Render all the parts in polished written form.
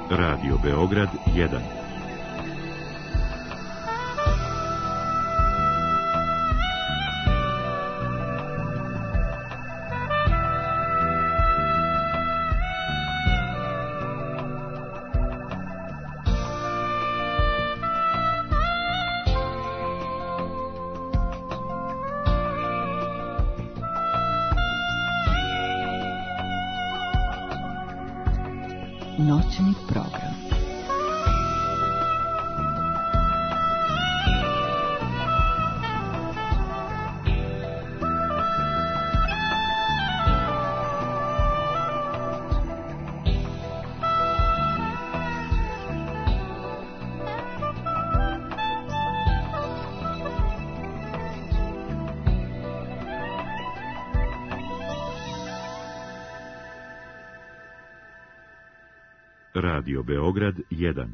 Radio Beograd 1. Noćni program. Radio Beograd 1.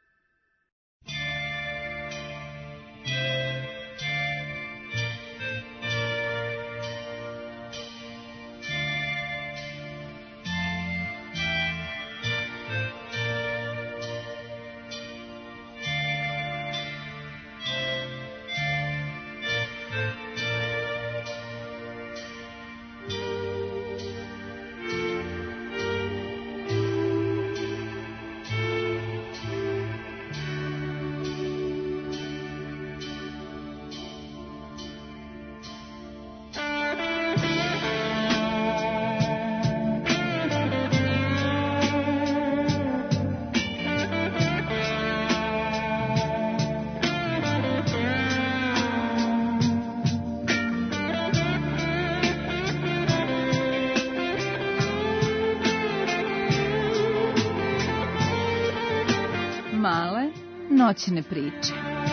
Male noćne priče.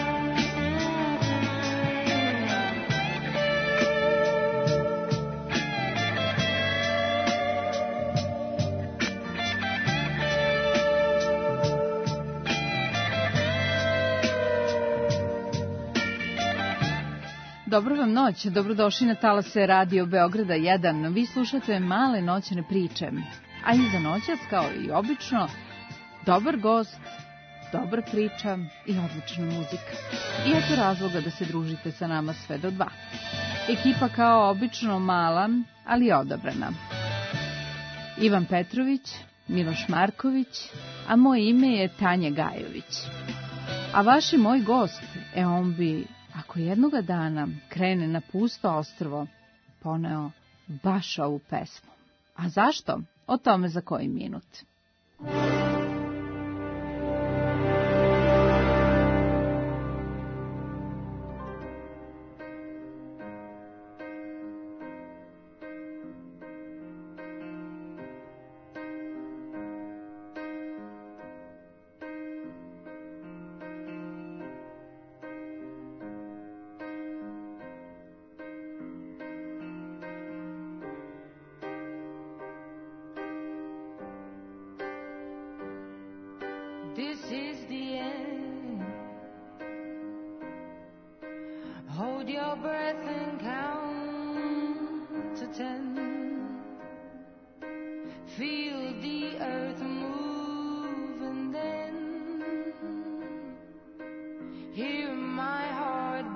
Dobro vam noć, dobrodošli na talase Radio Beograda 1. Vi slušate Male noćne priče, a iza noćas, kao i obično, dobar gost, dobra priča i odlična muzika. I eto razloga da se družite sa nama sve do 2. Ekipa kao obično mala, ali odabrana. Ivan Petrović, Miloš Marković, a moje ime je Tanja Gajović. A vaš i moj gost, on bi, ako jednoga dana krene na pusto ostrvo, poneo baš ovu pesmu. A zašto? O tome za koji minut. This is the end. Hold your breath and count to 10. Feel the earth move and then hear my heart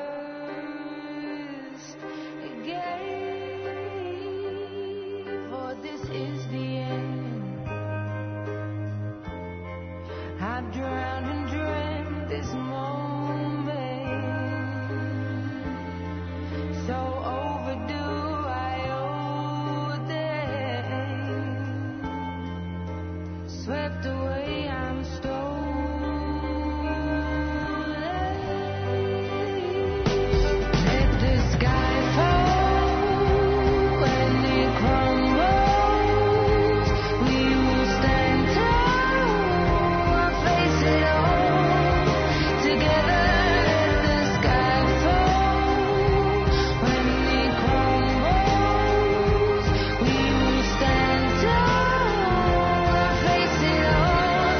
burst again. For this is the end. I've drowned and dreamt this moment, so overdue I owe them. Swept away, I'm stolen. Let the sky fall and it crumbles. We will stand tall. Face it all together. Let the sky fall when it crumbles. We will stand tall. Face it all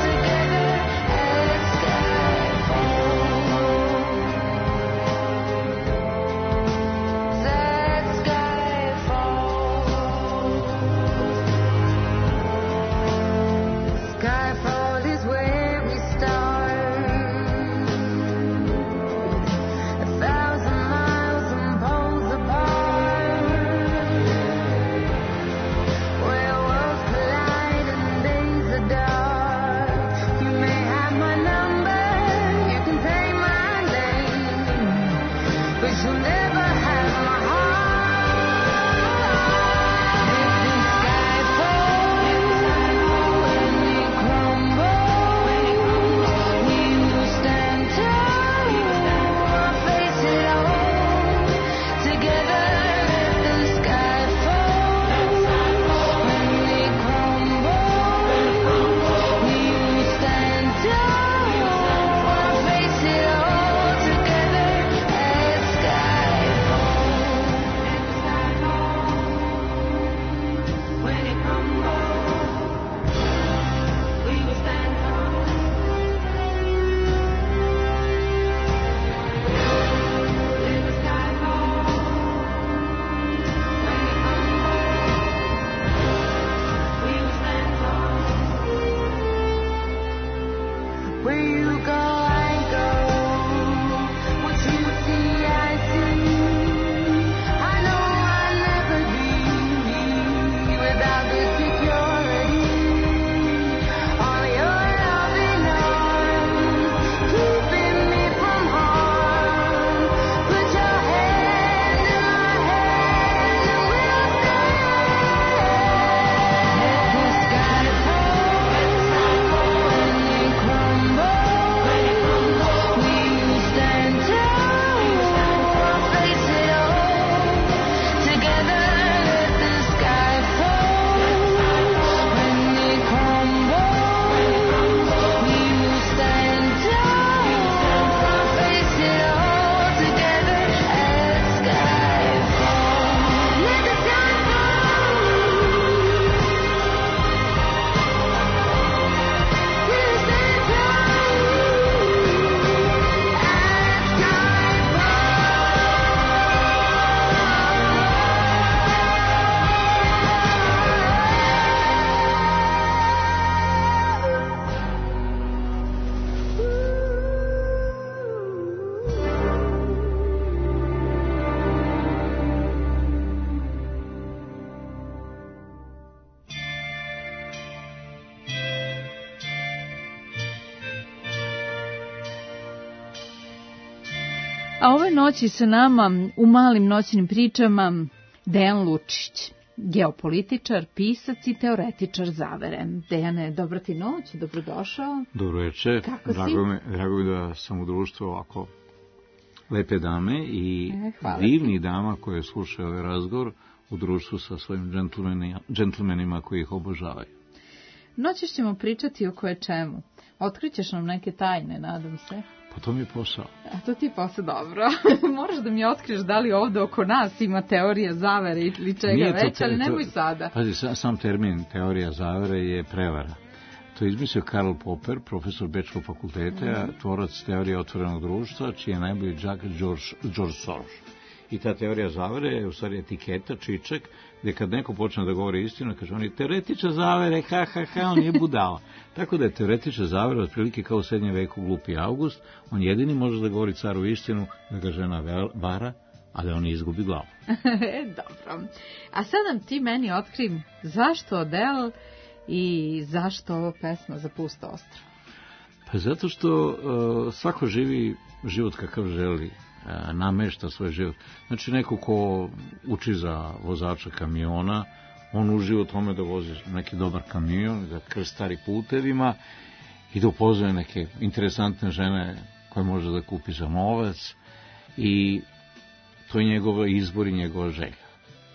A ove noći sa nama u malim noćnim pričama Dejan Lučić, geopolitičar, pisac i teoretičar zavere. Dejane, dobra ti noć, dobrodošao. Dobro večer. Kako si? Drago mi da sam u društvu ovako lepe dame i hvala divnih dama koje slušaju ovaj razgovor u društvu sa svojim džentlmenima koji ih obožavaju. Noćas ćemo pričati o koje čemu. Otkrićeš nam neke tajne, nadam se. Pa to mi je posao. A to ti je posao dobro. Moraš da mi otkriješ da li ovde oko nas ima teorija zavere ili čega već, ali nemoj sada. Pazi, sam termin teorija zavere je prevara. To je izmislio Karl Popper, profesor Bečkog fakulteta, tvorac teorije otvorenog društva, čiji je najbolji đak George Soros. I ta teorija zavere je u stvari etiketa, čičak, gdje kad neko počne da govori istinu, kaže on je teoretičar zavere, on je budala. Tako da je teoretičar zavere otprilike kao u srednjem veku glupi August, on jedini može da govori caru istinu, da ga žena vara, a da on izgubi glavu. Dobro. A sad nam ti meni otkrim zašto Adele i zašto ovo pesma za pusto ostrvo? Pa zato što svako živi život kakav želi, namešta svoj život. Znači neko ko uči za vozača kamiona, on uživa u tome da vozi neki dobar kamion, da krstari putevima i da upoznaje neke interesantne žene koje može da kupi za novac i to je njegov izbor i njegova želja.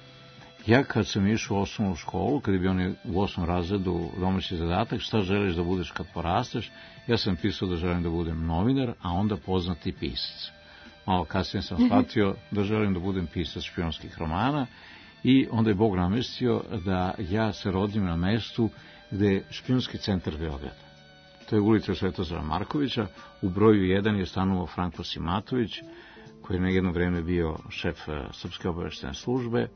Ja kad sam išao u osnovnu školu, kad je bio u 8. razredu domaći zadatak, šta želiš da budeš kad porasteš, ja sam pisao da želim da budem novinar, a onda poznati pisac. Malo kasnije sam shvatio da želim da budem pisac špijunskih romana i onda je Bog namestio da ja se rodim na mestu gde je špijunski centar Beograda. To je ulica Svetozara Markovića, u broju 1 je stanovao Franko Simatović, koji je na jedno vreme bio šef Srpske obaveštene službe.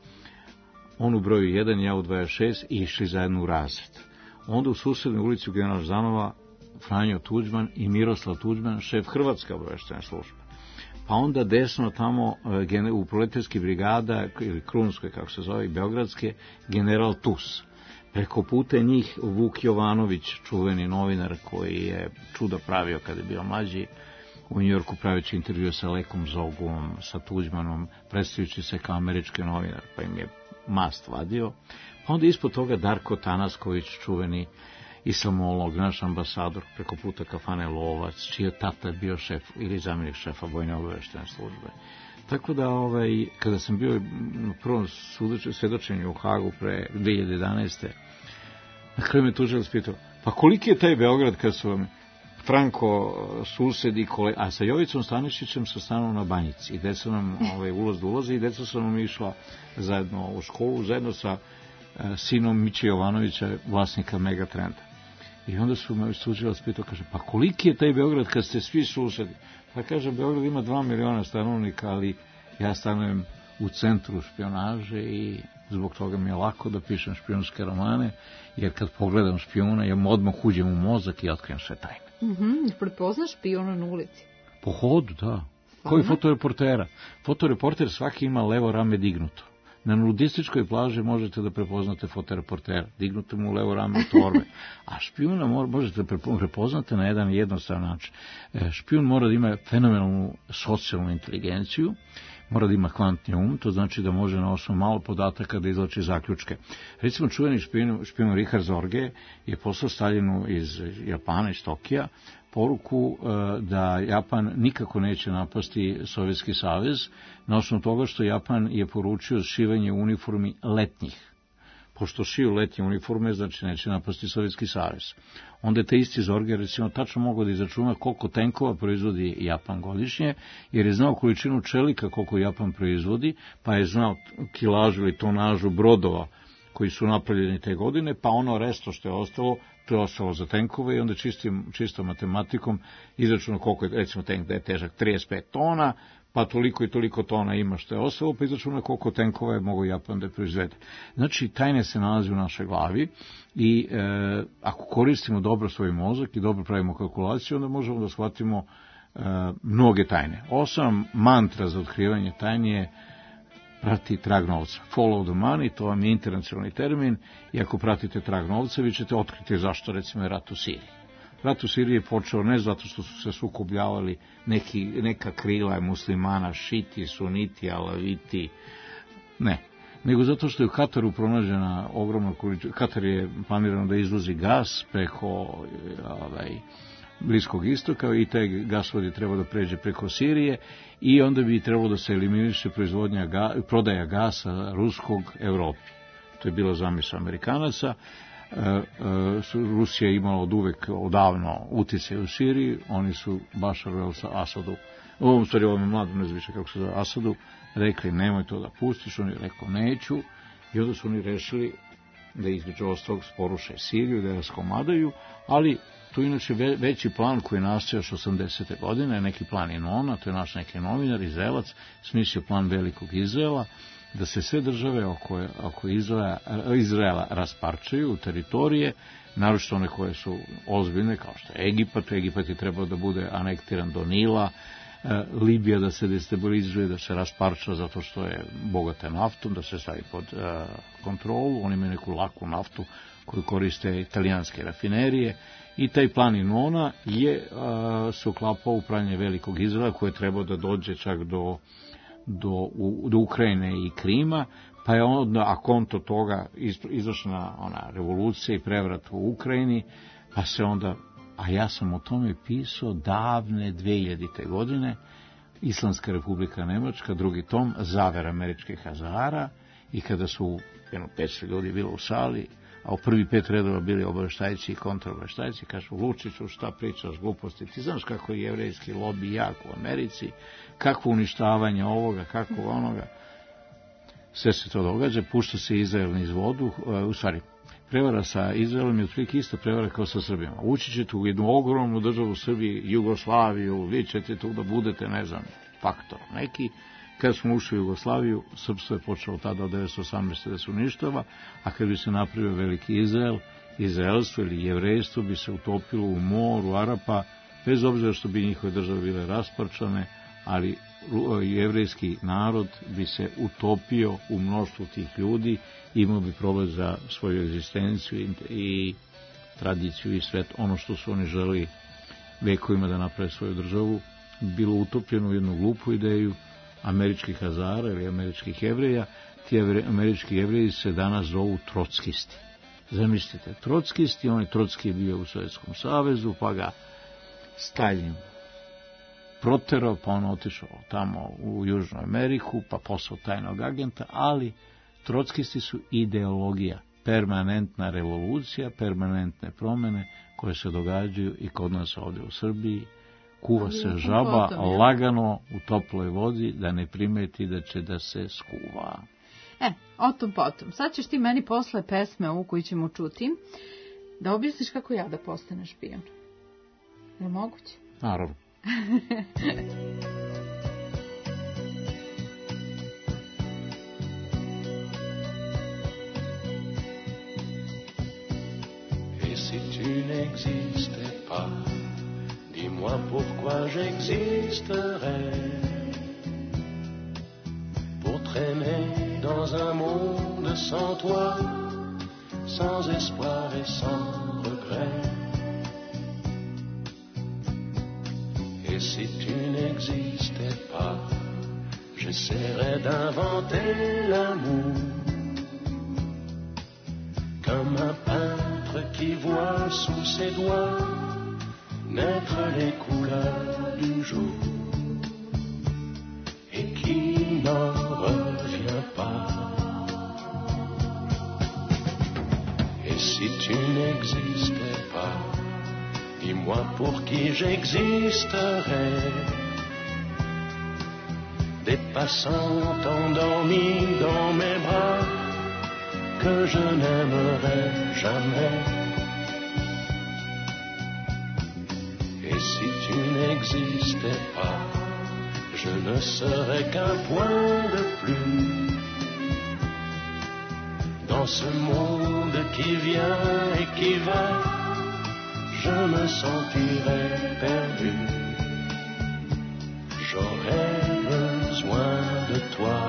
On u broju 1, ja u 26 i išli zajedno u razred. Onda u susednoj ulici u General Ždanova Franjo Tuđman i Miroslav Tuđman, šef Hrvatske obaveštene službe. Pa onda desno tamo u proletarskih brigada, ili Krunskoj, kako se zove, beogradske, general Tus. Preko puta njih Vuk Jovanović, čuveni novinar koji je čuda pravio kada je bio mlađi, u Njujorku pravići intervju sa Lekom Zogom, sa Tuđmanom, predstavljajući se kao američki novinar, pa im je mast vadio. Pa onda ispod toga Darko Tanasković, čuveni islamolog, naš ambasador, preko puta kafane Lovac, čiji je tata bio šef ili zamjenik šefa vojne obaveštene službe. Tako da, kada sam bio na prvom svedočenju u Hagu pre 2011. na kraju me tužilac pitao, pa koliki je taj Beograd kad su vam Franko, susedi, a sa Jovicom Stanišićem sa stanom na Banjici. I deca nam ulaz do ulaza i deca su nam išla zajedno u školu, zajedno sa sinom Miće Jovanovića, vlasnika Megatrenda. I onda su me tužilac pitao, kaže, pa koliki je taj Beograd kad ste svi susedi? Pa kaže, Beograd ima 2 miliona stanovnika, ali ja stanujem u centru špijunaže i zbog toga mi je lako da pišem špijunske romane, jer kad pogledam špijuna, ja odmah uđem u mozak i otkrijem sve tajne. Prepoznaš špijuna na ulici? Po hodu, da. Koji fotoreportera? Fotoreporter svaki ima levo rame dignuto. Na nudističkoj plaži možete da prepoznate fotoreportera, dignuto mu levo rame u torbe, a špijuna možete da prepoznate na jedan jednostavan način. Špijun mora da ima fenomenalnu socijalnu inteligenciju, mora da ima kvantni um, to znači da može na osnovu malo podataka da izvlači zaključke. Recimo, čuveni špijun Richard Zorge je poslao Staljinu iz Japana, iz Tokija, poruku da Japan nikako neće napasti Sovjetski savez, na osnovu toga što Japan je poručio šivanje uniformi letnjih. Pošto šiju letnje uniforme, znači neće napasti Sovjetski savez. Onda je te isti Zorge, recimo, tačno mogao da izračuna koliko tenkova proizvodi Japan godišnje, jer je znao količinu čelika koliko Japan proizvodi, pa je znao kilažu ili tonažu brodova koji su napravljeni te godine, pa ono resto što je ostalo, to je ostalo za tenkove i onda čistom matematikom izračuna koliko je, recimo, tenk da je težak 35 tona, pa toliko i toliko tona ima što je ostalo, pa izračuna koliko tenkova je mogo Japan da proizvede. Znači, tajne se nalazi u našoj glavi i ako koristimo dobro svoj mozak i dobro pravimo kalkulaciju, onda možemo da shvatimo mnoge tajne. Osnovna mantra za otkrivanje tajni je prati trag novca. Follow the money, to vam je internacionalni termin, i ako pratite trag novca, vi ćete otkriti zašto, recimo, je rat u Siriji. rat u Siriji je počeo ne zato što su se sukobljavali neka krila muslimana, šiti, suniti, alaviti, ne, nego zato što je u Kataru pronađena ogromna količina. Katar je planirano da izvozi gas preko Bliskog istoka i taj gasvod je trebao da pređe preko Sirije i onda bi trebalo da se eliminiše prodaja gasa ruskog Evropi. To je bila zamisao Amerikanaca. Rusija je imala odavno uticaj u Siriji, oni su Bašaru el-Asadu, ovom mladom, ne znam više kako se zove, Asadu, rekli nemoj to da pustiš, on je rekao neću, i onda su oni rešili da između ostalog poruše Siriju, da je raskomadaju, ali tu inače veći plan koji je nastao još 80. godine, neki plan Inona, to je naš neki novinar, Izraelac, smislio plan velikog Izraela, da se sve države oko Izraela rasparčaju u teritorije, naročito one koje su ozbiljne, kao što je Egipat. Egipat je trebao da bude anektiran do Nila, Libija da se destabilizuje, da se rasparča zato što je bogata naftom, da se stavi pod kontrolu. Oni imaju neku laku naftu koju koriste italijanske rafinerije i taj plan Inona se uklapao u pravljenje velikog Izraela koje je trebao da dođe čak do Ukrajine i Krima, pa je onda, a konto toga, izašla ona revolucija i prevrat u Ukrajini, pa se onda, a ja sam o tome pisao davne 2000. godine, Islamska republika Nemačka, drugi tom, Zaver američkih Hazara, i kada su 500 ljudi bilo u sali, a u prvi 5 redova bili obaveštajci i kontraobaveštajci, kažu, Lučiću, šta pričaš gluposti, ti znaš kako je jevrejski lobi jak u Americi, kakvo uništavanje ovoga, kako onoga. Sve se to događa, pušta se Izrael niz vodu, u stvari, prevara sa Izraelom je otprilike ista prevara kao sa Srbijama. Ući ćete u jednu ogromnu državu Srbiji, Jugoslaviju, vi ćete tu da budete, ne znam, faktor neki. Kad smo ušli u Jugoslaviju, srpstvo je počelo tada od 1918. da se uništava, a kad bi se napravio veliki Izrael, izraelstvo ili jevrejstvo bi se utopilo u moru Arapa, bez obzira što bi njihove države bile rasparčane, ali jevrejski narod bi se utopio u mnoštvu tih ljudi, imao bi problem za svoju egzistenciju i tradiciju i sve ono što su oni želi vekovima da naprave svoju državu, bilo utopljeno u jednu glupu ideju američkih Hazara ili američkih Jevreja. Ti američki Jevreji se danas zovu trotskisti. Zamislite, trotskisti, on je Trotski je bio u Sovjetskom savezu, pa ga Stalin proterao, pa on otišao tamo u Južnu Ameriku, pa poslao tajnog agenta, ali trotskisti su ideologija, permanentna revolucija, permanentne promene koje se događaju i kod nas ovdje u Srbiji. Kuva se žaba lagano u toploj vodi da ne primeti da će da se skuva. O tom potom. Sad ćeš ti meni posle pesme ovu koju ćemo čuti da objasniš kako ja da postanem špijon. Je li moguće? Naravno. Et si tu n'existais pas, dis-moi pourquoi j'existerais, pour traîner dans un monde sans toi, sans espoir et sans regret. Et si tu n'existais pas, j'essaierais d'inventer l'amour, comme un peintre qui voit sous ses doigts naître les couleurs du jour et qui n'en revient pas. Et si tu n'existais pas, dis-moi pour qui j'existerais. Des passants endormis dans mes bras que je n'aimerais jamais. Et si tu n'existais pas, je ne serais qu'un point de plus dans ce monde qui vient et qui va. Je me sentirais perdu. J'aurais besoin de toi.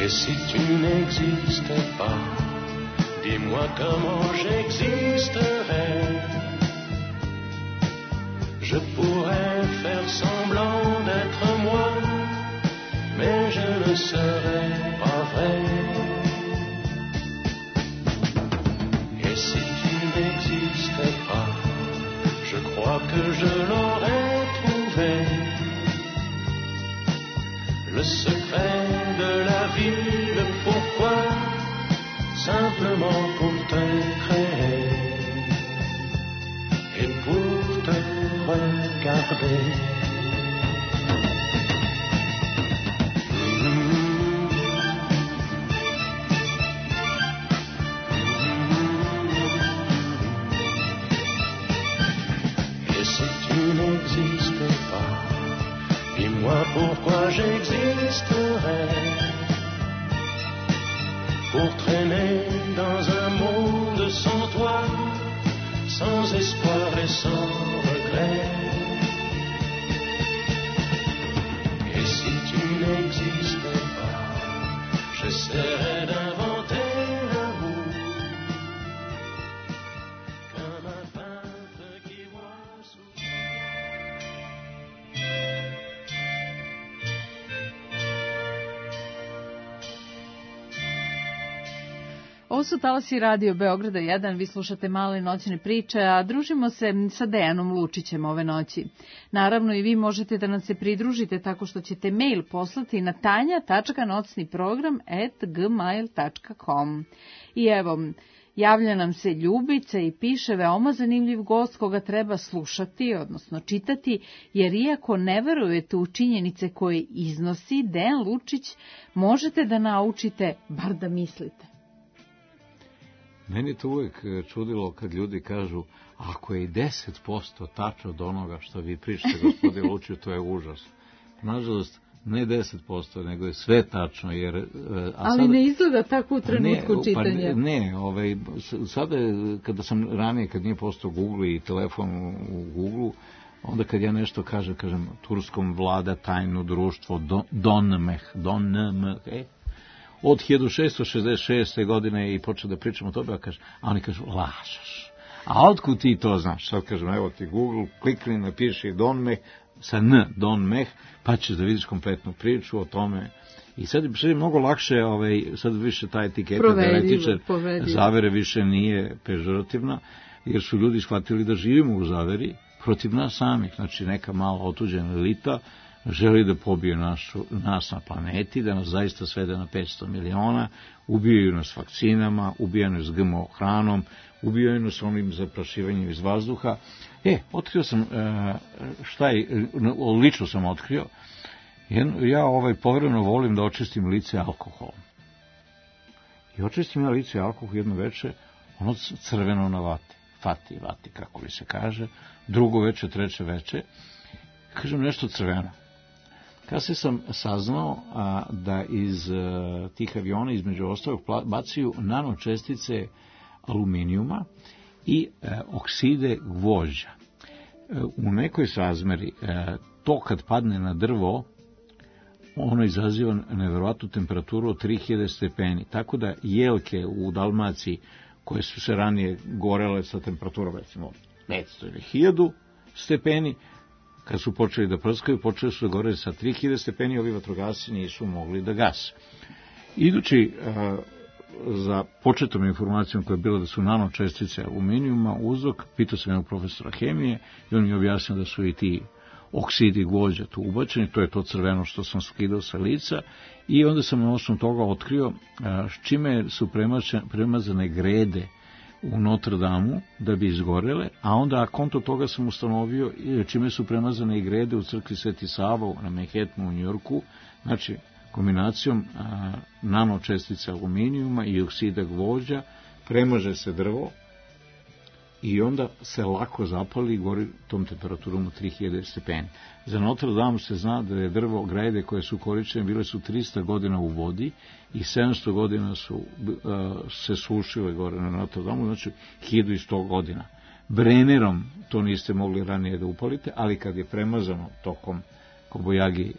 Et si tu n'existais pas, dis-moi comment j'existerais. Je pourrais faire semblant d'être moi, mais je ne serais pas vrai. Et si tu n'existais pas, je crois que je l'aurais trouvé. Le secret de la vie, le pourquoi, simplement pour te créer et pour te regarder. Et si tu n'existais pas, dis-moi pourquoi j'existerais. Pour traîner dans un monde sans toi, sans espoir et sans regret. Et si tu n'existais pas, j'essaierais d'inventer l'amour, comme un peintre qui voit sous... Ovo su talasi Radio Beograda 1, vi slušate Male noćne priče, a družimo se sa Dejanom Lučićem ove noći. Naravno i vi možete da nam se pridružite tako što ćete mail poslati na tanja.nocniprogram@gmail.com. I evo, javlja nam se Ljubica i piše veoma zanimljiv gost koga treba slušati, odnosno čitati, jer iako ne verujete u činjenice koje iznosi Dejan Lučić, možete da naučite, bar da mislite. Meni to uvijek čudilo kad ljudi kažu, ako je i 10% tačno od onoga što vi pričate, gospodin Lučić, to je užas. Nažalost, ne 10%, nego je sve tačno. Jer, ali ne izgleda tako u trenutku čitanja. Sada, kada sam ranije, kad nije postao Google i telefon u Google, onda kad ja nešto kažem, Turskom vlada tajno društvo Donmeh, od 1666. godine i počeo da pričam o tome, a oni kažu, lažeš. A otkud ti to znaš? Sad kažem, evo ti Google, klikni, napiši Donmeh, sa N, Donmeh, pa ćeš da vidiš kompletnu priču o tome. I sad je mnogo lakše, sad više ta etiketa deretičar zavere više nije pežorativna, jer su ljudi shvatili da živimo u zaveri protiv nas samih. Znači, neka malo otuđena elita želi da pobije nas na planeti, da nas zaista svede na 500 miliona, ubijaju nas vakcinama, ubijaju nas GMO hranom, ubijaju nas onim zaprašivanjem iz vazduha. Otkrio sam, lično sam otkrio, ja povremeno volim da očistim lice alkoholom. I očistim ja lice alkohol jedno veče, ono crveno na vati, kako li se kaže, drugo veče, treće veče, kažem nešto crveno. Kasnije sam saznao da iz tih aviona, između ostalog, bacaju nanočestice aluminijuma i okside gvožđa. U nekoj srazmeri to kad padne na drvo, ono izaziva neverovatnu temperaturu od 3000 stepeni. Tako da jelke u Dalmaciji, koje su se ranije gorele sa temperaturom, recimo 500 ili 1000 stepeni, kad su počeli da prskaju, počeli su da gore sa 3000 stepeni, ovi vatrogasci nisu mogli da gase. Idući za početnom informacijom koja je bila da su nanočestice aluminijuma uzrok, pitao sam jednog profesora hemije i on mi je objasnio da su i ti oksidi gvožđa tu ubačeni, to je to crveno što sam skidao sa lica, i onda sam na osnovu toga otkrio s čime su premazane grede u Notre Damu da bi izgorele, a onda konto toga sam ustanovio čime su premazane i grede u crkvi Sveti Sava na Manhattanu u Njujorku, znači kombinacijom nanočestica aluminijuma i oksida gvožđa premaže se drvo i onda se lako zapali i gori tom temperaturom od 3000 stepeni. Za Notre Dame se zna da je drvo, grede koje su korišćene bile su 300 godina u vodi i 700 godina su se sušile gore na Notre Dame, znači 1100 godina. Brenerom to niste mogli ranije da upalite, ali kad je premazano tokom Kobojagi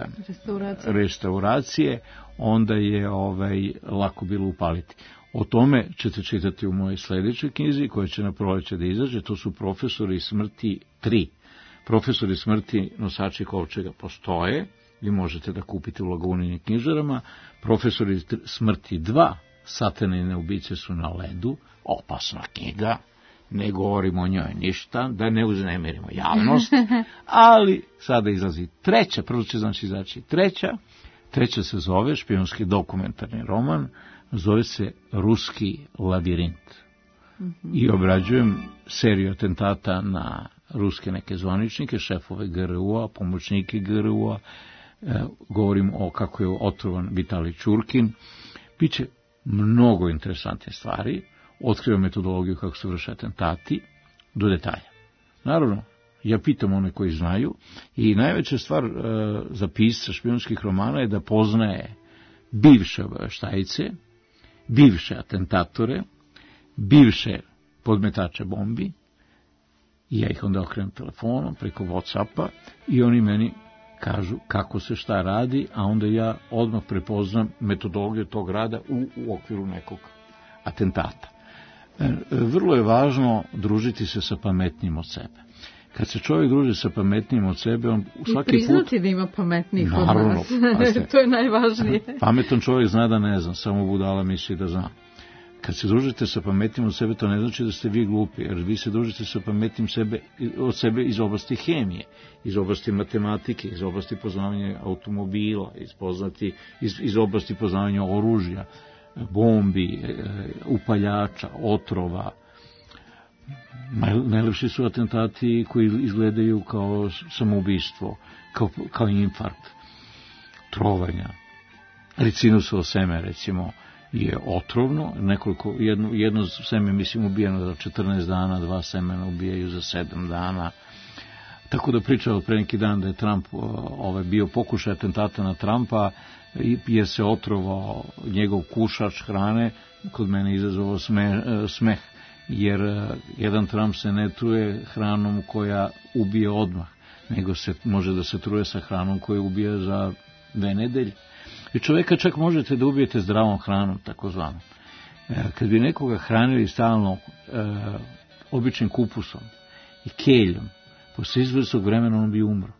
restauracije, onda je lako bilo upaliti. O tome ćete čitati u mojoj sljedećoj knjizi, koja će na proleće da izađe. To su Profesori smrti 3. Profesori smrti nosači kovčega postoje, vi možete da kupite u Laguninim knjižarama. Profesori smrti 2, Satanine ubice su na ledu, opasna knjiga, ne govorimo o njoj ništa, da ne uznemirimo javnost, ali sada izlazi treća, prvo će znači izaći treća se zove, špijunski dokumentarni roman, zove se Ruski labirint. I obrađujem seriju atentata na ruske neke zvaničnike, šefove GRU-a, pomoćnike GRU-a, govorim o kako je otrovan Vitalij Čurkin. Biće mnogo interesantne stvari, otkrivam metodologiju kako se vrše atentati, do detalja. Naravno, ja pitam one koji znaju, i najveća stvar za pisca špijunskih romana je da poznaje bivše obaveštajce, bivše atentatore, bivše podmetače bombi, i ja ih onda okrenem telefonom preko WhatsAppa i oni meni kažu kako se šta radi, a onda ja odmah prepoznam metodologiju tog rada u okviru nekog atentata. Vrlo je važno družiti se sa pametnijim od sebe. Kad se čovjek druži sa pametnijim od sebe, on svaki put... I priznati da ima pametnijih od nas. To je najvažnije. Pametan čovjek zna da ne zna, samo budala misli da zna. Kad se družite sa pametnim od sebe, to ne znači da ste vi glupi, jer vi se družite sa pametnim od sebe iz oblasti hemije, iz oblasti matematike, iz oblasti poznavanja automobila, iz oblasti poznavanja oružja, bombi, upaljača, otrova. Najlepši su atentati koji izgledaju kao samoubistvo, kao infarkt, trovanja. Ricinusovo seme, recimo, je otrovno, jedno seme, mislim, ubijeno za 14 dana, 2 semena ubijaju za 7 dana. Tako da priča od pre neki dan da je Trump bio pokušaj atentata na Trumpa, jer se otrovao njegov kušač hrane, kod mene izazvao smeh, jer jedan Trump se ne truje hranom koja ubije odmah, nego može da se truje sa hranom koja ubije za 2 nedelje. I čovjeka čak možete da ubijete zdravom hranom, takozvanom. Kad bi nekoga hranili stalno običnim kupusom i keljom, posle izvrsnog vremena on bi umro.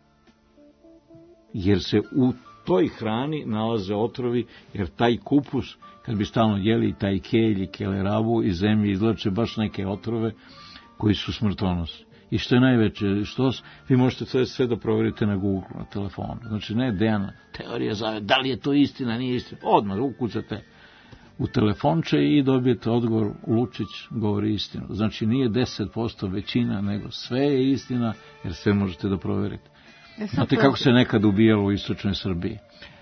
Jer se u toj hrani nalaze otrovi, jer taj kupus, kad bi stalno jeli taj kelj i kelerabu, iz zemlje izlače baš neke otrove koji su smrtonosni. I što je najveće, vi možete sve da proverite na Google, na telefonu. Znači, ne Dejana, teorija zave, da li je to istina, nije istina. Odmah ukucate u telefonče i dobijete odgovor, Lučić govori istinu. Znači, nije 10% većina, nego sve je istina, jer sve možete da proverite. Znate kako se nekad ubijalo u istočnoj Srbiji?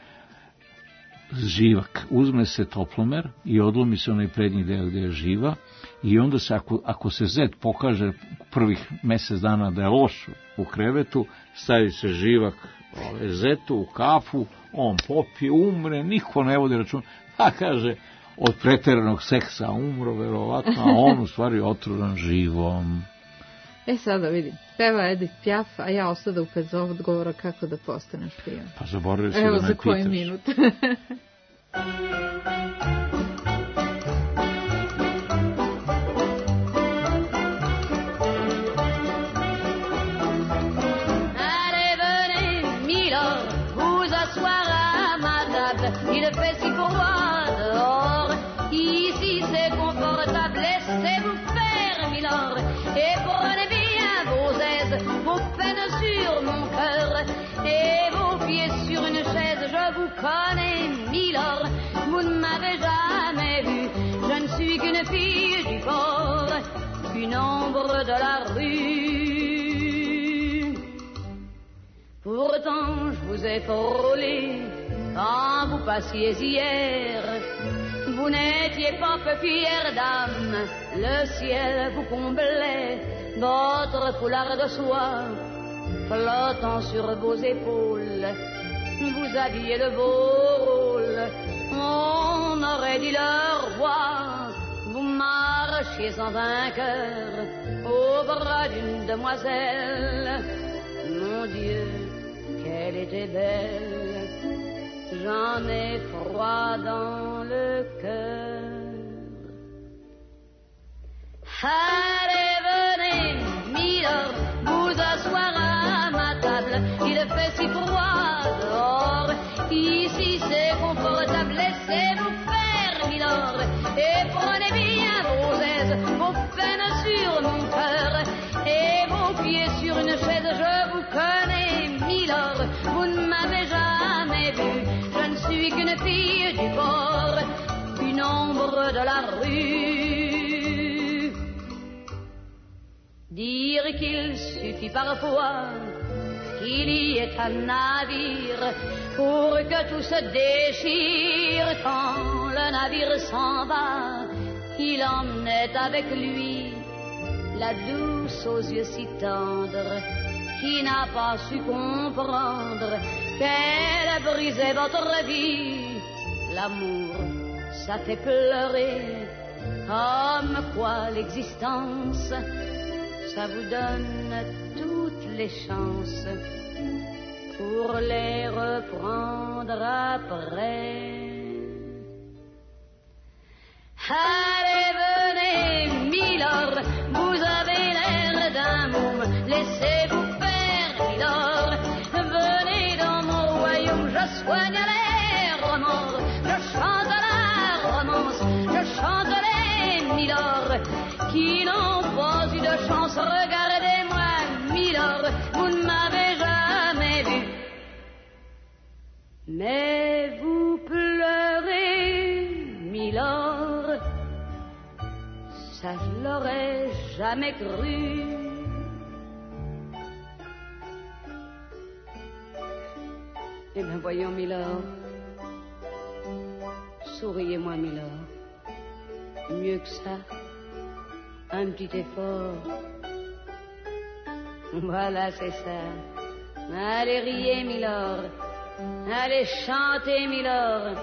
Živak. Uzme se toplomer i odlomi se onaj prednji deo gdje je živa, i onda se, ako se zet pokaže prvih mjesec dana da je loš u krevetu, stavi se živak zetu u kafu, on popije, umre, niko ne vodi račun, a kaže, od pretjeranog seksa umro verovatno, a on u stvari otrovan živom. Sada vidim, peva Edith Piaf, a ja ostada u pet odgovora kako da postaneš špijun. Pa zaboravio si da me pitaš. Evo za koji minut. Allez, venez, Milord, vous asseoir à ma table. Il fait si froid dehors. Ici c'est confortable, laissez-vous faire, Milord. Et prenez bien vos aises, vos peines sur mon cœur. Et vos pieds sur une chaise, je vous connais, Milord. Vous ne m'avez jamais vu, je ne suis qu'une fille du port, une ombre de la rue. Pourtant je vous ai frôlé quand vous passiez hier. Vous n'étiez pas peu fière dame, le ciel vous comblait, votre foulard de soie flottant sur vos épaules. Vous aviez de beaux rôles, on aurait dit le roi. Vous marchiez en vainqueur au bras d'une demoiselle. Mon Dieu, quel qu'elle était belle, j'en ai froid dans le cœur. Allez, venez, milord, vous asseoir à ma table. Il fait si froid dehors, ici c'est confortable. Laissez-vous faire, milord, et prenez bien vos aises, vos peines sur mon cœur, et vos pieds sur une chaise. Je vous connais, milord, vous ne m'avez jamais vu. Je ne suis qu'une fille du port, une ombre de la rue. Dire qu'il suffit parfois qu'il y ait un navire pour que tout se déchire. Quand le navire s'en va, il emmenait avec lui la douce aux yeux si tendres, qui n'a pas su comprendre qu'elle brisait votre vie. L'amour, ça fait pleurer, comme quoi l'existence, ça vous donne toutes les chances pour les reprendre après. Allez, venez, milord, vous avez l'air d'un môme, laissez-vous faire, milord. Venez dans mon royaume, je soigne les remords, je chante la romance, je chante les milord qui n'ont pas eu de chance. Regardez-moi, milord, vous ne m'avez jamais vu, mais vous pleurez, milord, ça je l'aurais jamais cru. Eh bien voyons, milord, souriez-moi, milord, mieux que ça, un petit effort. Voilà, c'est ça. Allez, riez, milord. Allez, chantez, milord.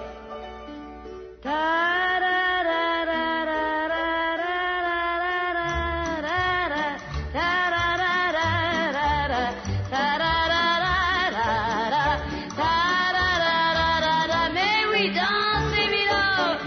Mais oui, dansez, milord.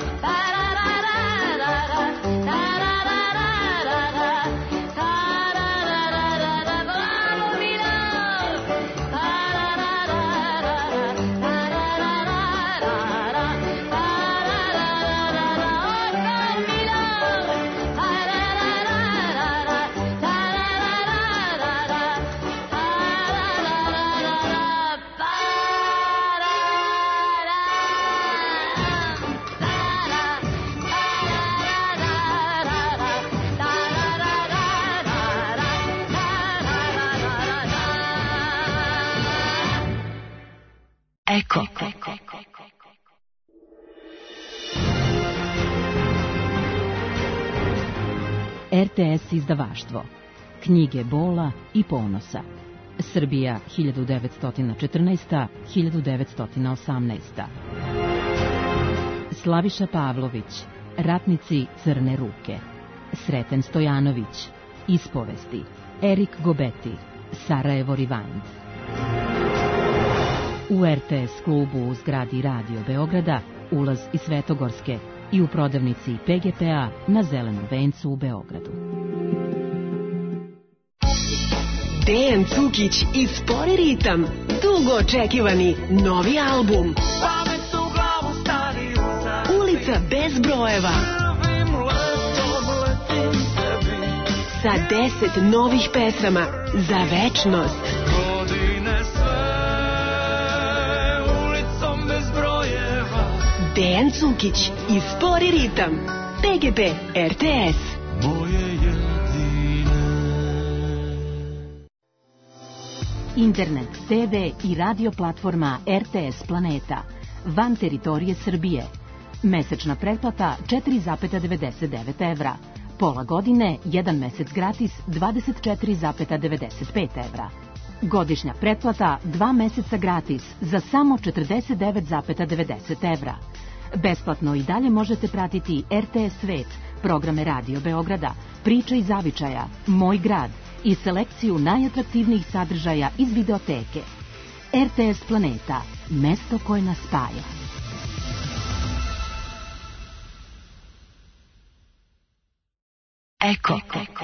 Eko. RTS izdavaštvo. Knjige bola i ponosa. Srbija 1914-1918. Slaviša Pavlović. Ratnici Crne ruke. Sreten Stojanović. Ispovesti. Erik Gobeti. Sarajevo Rewind. U RTS klubu u zgradi Radio Beograda ulaz iz Svetogorske i u prodavnici PGP-a na Zelenom vencu u Beogradu. Dejan Cukić i Spori ritam. Dugo očekivani novi album. Ulica bez brojeva. Sa 10 novih pesama za večnost. Dejan Cukić i Spori ritam. PGP RTS. Internet, TV i radio platforma RTS Planeta. Van teritorije Srbije. Mesečna pretplata 4,99 evra. Pola godine, 1 mesec gratis 24,95 evra. Godišnja pretplata 2 meseca gratis za samo 49,90 evra. Besplatno i dalje možete pratiti RTS Svet, programe Radio Beograda, Priče iz zavičaja, Moj grad i selekciju najatraktivnijih sadržaja iz videoteke. RTS Planeta, mesto koje nas spaja. Eko.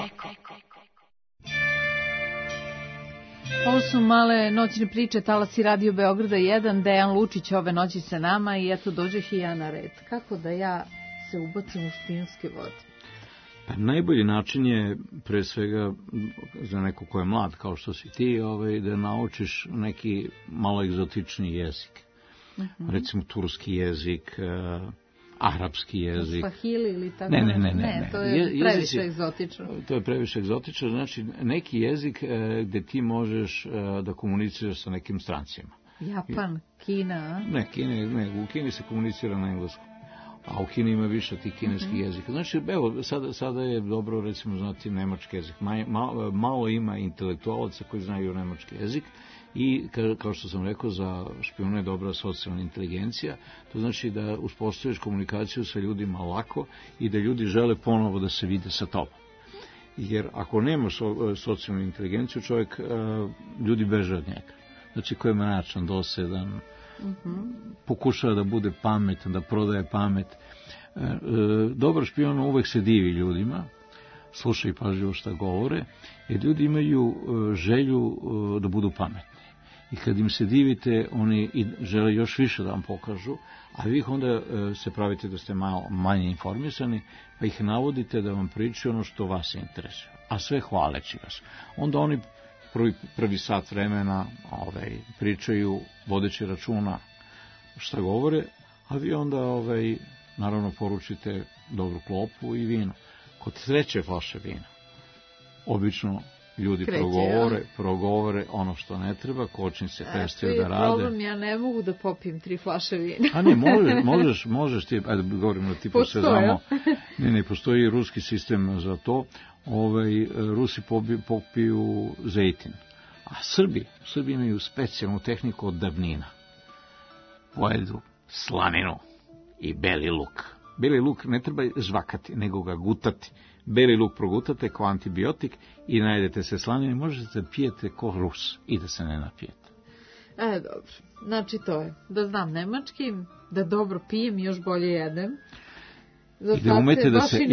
Ovo su male noćne priče, talasi Radio Beograda 1, Dejan Lučić ove noći sa nama i eto dođeh i ja na red. Kako da ja se ubacim u špijunske vode? Pa najbolji način je, pre svega, za neko ko je mlad, kao što si ti, da naučiš neki malo egzotični jezik. Recimo turski jezik, arapski jezik. Swahili ili tako? Ne. To je previše egzotično. To je previše egzotično, znači neki jezik gde ti možeš da komuniciraš sa nekim strancima. Japan, Kina? Ne, u Kini se komunicira na engleskom. A u Kini ima više tih kineskih jezika. Znači, evo, sada je dobro, recimo, znati nemački jezik. Malo ima intelektualaca koji znaju nemački jezik i, kao što sam rekao, za špijuna je dobra socijalna inteligencija. To znači da uspostaviš komunikaciju sa ljudima lako i da ljudi žele ponovo da se vide sa tobom. Jer ako nemaš socijalnu inteligenciju, ljudi beže od njega. Znači, ko je mračan, dosedan, pokušava da bude pametan, da prodaje pamet. Dobar špijun uvek se divi ljudima, sluša i pažljivo šta govore, jer ljudi imaju želju da budu pametni. I kad im se divite, oni žele još više da vam pokažu, a vi onda se pravite da ste manje informisani, pa ih navodite da vam pričaju ono što vas interesuje, a sve hvaleći vas. Onda oni prvi sat vremena pričaju vodeći računa šta govore, a vi onda naravno poručite dobru klopu i vino. Kod treće flaše vina obično ljudi progovore ono što ne treba, kočnice prestaju da rade. To je problem, ja ne mogu da popijem 3 flaše vina. A ne, možeš ti, ajde govorimo da ti posezamo. Ne, postoji ruski sistem za to. Rusi popiju zejtin. A Srbi imaju specijalnu tehniku od davnina. Pojedu slaninu i beli luk. Beli luk ne treba žvakati, nego ga gutati. Beli luk progutate kao antibiotik i najedete se slanine. Možete da pijete ko Rus i da se ne napijete. Dobro. Znači to je da znam nemački, da dobro pijem i još bolje jedem. I da umete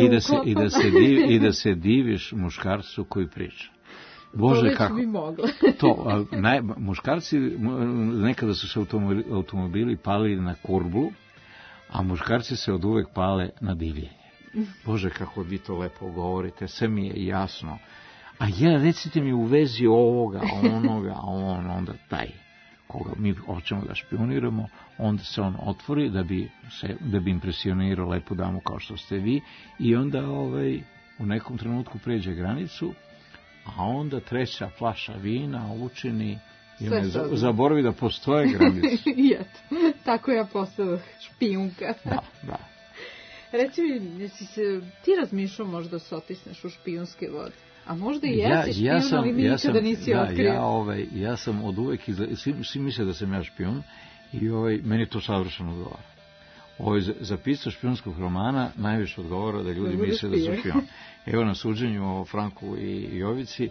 da se diviš muškarcu koji priča. Bože, to već bi mogla. Muškarci, nekada su se automobili palili na kurblu, a muškarci se od uvek pale na divljenje. Bože, kako vi to lepo govorite, sve mi je jasno. A recite mi u vezi ovoga, onoga, onda taj koga mi hoćemo da špioniramo, onda se on otvori da bi impresionirao lepu damu kao što ste vi i onda u nekom trenutku pređe granicu, a onda treća flaša vina učini i zaboravi da postoje granice. I eto, tako ja postala špijunka. Da. Reci mi, jesi se ti razmišljao možda se otisneš u špijunske vode? A možda i jesi špijun, ali mi nikada nisi otkrio. Ja sam od uvek, svi misle da sam ja špijun i meni to savršeno odgovara. Za pisca špijunskog romana najviše odgovara da ljudi misle da su špijun. Evo na suđenju o Franku i Jovici,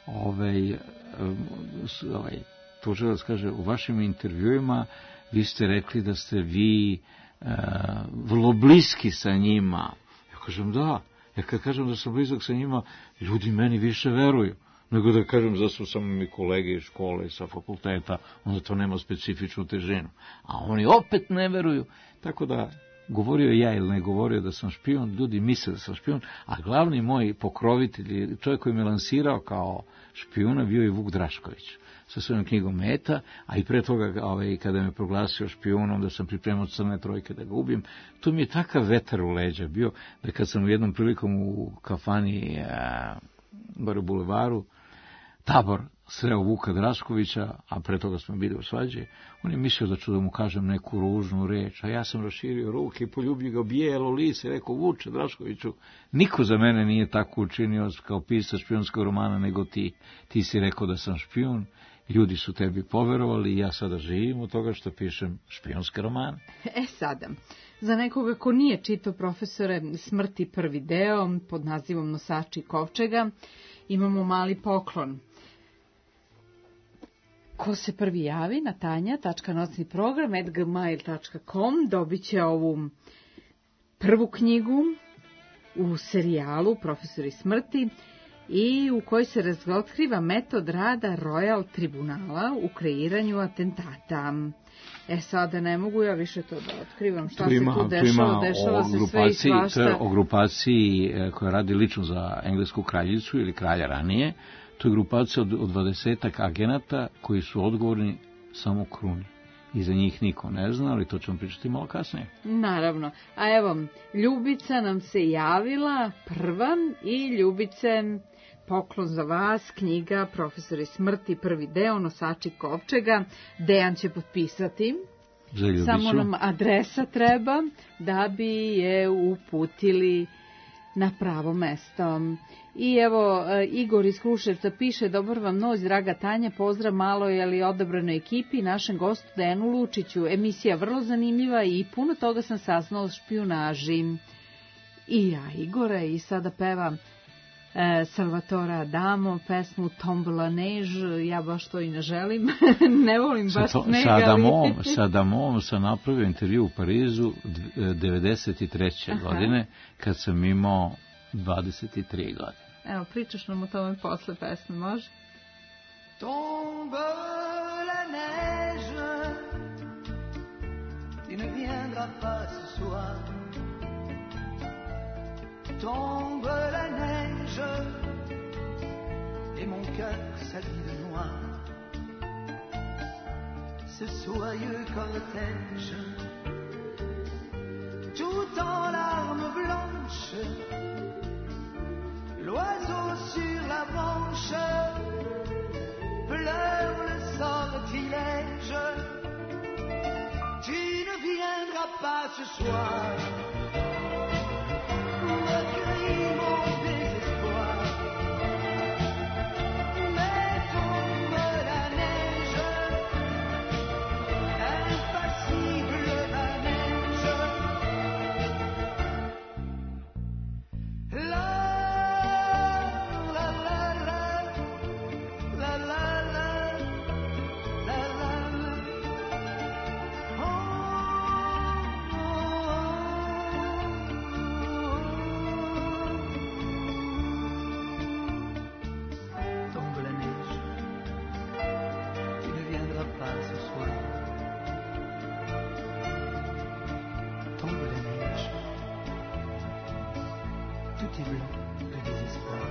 tužilac kaže, u vašim intervjuima vi ste rekli da ste vi vrlo bliski sa njima. Ja kažem da. Jer kad kažem da sam blizak sa njima, ljudi meni više veruju. Nego da kažem da su samo mi kolege iz škole i sa fakulteta, onda to nema specifičnu težinu. A oni opet ne veruju. Tako da, govorio ja ili ne govorio da sam špijun, ljudi misle da sam špijun, a glavni moj pokrovitelj, čovjek koji me lansirao kao špijuna, bio je Vuk Drašković sa svojom knjigom Meta, a i pre toga kada me proglasio špijunom, da sam pripremao Crne trojke da ga ubijem, to mi je takav vetar u leđa bio, da kad sam u jednom prilikom u kafani bar u bulevaru Tabor sreo Vuka Draškovića, a pre toga smo bili u svađi, on je mislio da ću da mu kažem neku ružnu reč, a ja sam raširio ruke i poljubio ga bijelo lice i rekao, Vuče Draškoviću, niko za mene nije tako učinio kao pisac špijunskog romana nego ti. Ti si rekao da sam špijun, ljudi su tebi poverovali i ja sada živim od toga što pišem špijunske romane. Sada, za nekoga ko nije čitao Profesore Smrti prvi deo pod nazivom Nosači kovčega, imamo mali poklon. ko se prvi javi na tanja.nocniprogram@gmail.com dobit će ovu prvu knjigu u serijalu Profesori smrti i u kojoj se razotkriva metod rada Royal Tribunala u kreiranju atentata. Sada ne mogu ja više to da otkrivam šta se tu dešava, dešava se sve i svašta. To je o grupaciji koja radi lično za englesku kraljicu ili kralja ranije. To je grupacija od 20-ak agenata koji su odgovorni samo kruni. I za njih niko ne zna, ali to ćemo pričati malo kasnije. Naravno. A evo, Ljubica nam se javila prva i Ljubice, poklon za vas, knjiga Profesori smrti, prvi deo, Nosači kovčega. Dejan će potpisati. Za Ljubicu. Samo nam adresa treba da bi je uputili na pravo mesto. I evo, Igor iz Kruševca piše: dobar vam noć, draga Tanja, pozdrav maloj, ali odabranoj ekipi, našem gostu Dejanu Lučiću. Emisija vrlo zanimljiva i puno toga sam saznao o špijunaži. I ja, Igore, i sada peva Salvatore Adamo, pesmu Tombe la neige, ja baš to i ne želim, ne volim baš sneg, Sa Adamom sam napravio intervju u Parizu 93. godine, kad sam imao 23 godine. Evo, pričaš nam o tome posle pesme, može? Tombe la neige, tu ne viendras pas ce soir. Tombe la neige, et mon cœur s'habille de noir. Ce soyeux cortège, tout en larmes blanches, l'oiseau sur la branche pleure le sortilège. Tu ne viendras pas ce soir me crier mon désespoir. Mais tombe la neige, impassible la neige. La la la la la la la la la. Oh, oh, tombe la neige, tu ne viendras pas ce soir. Tombe la neige, tout est blanc de désespoir.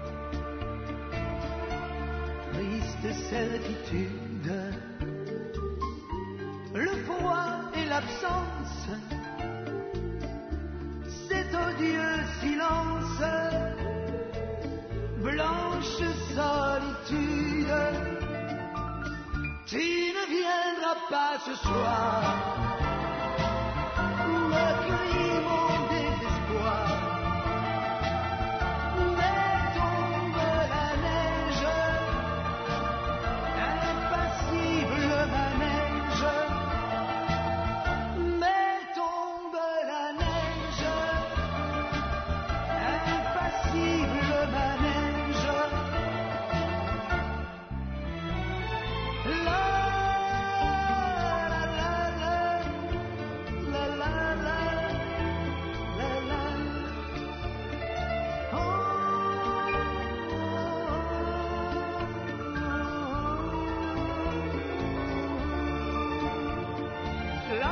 Triste certitude, le froid et l'absence, cet odieux silence, blanche solitude. Tu ne viendras pas ce soir me crier mon désespoir. Mais tombe la neige, impassible ma neige. Mais tombe la neige, impassible ma neige. La la la la la la la la la. Oh, la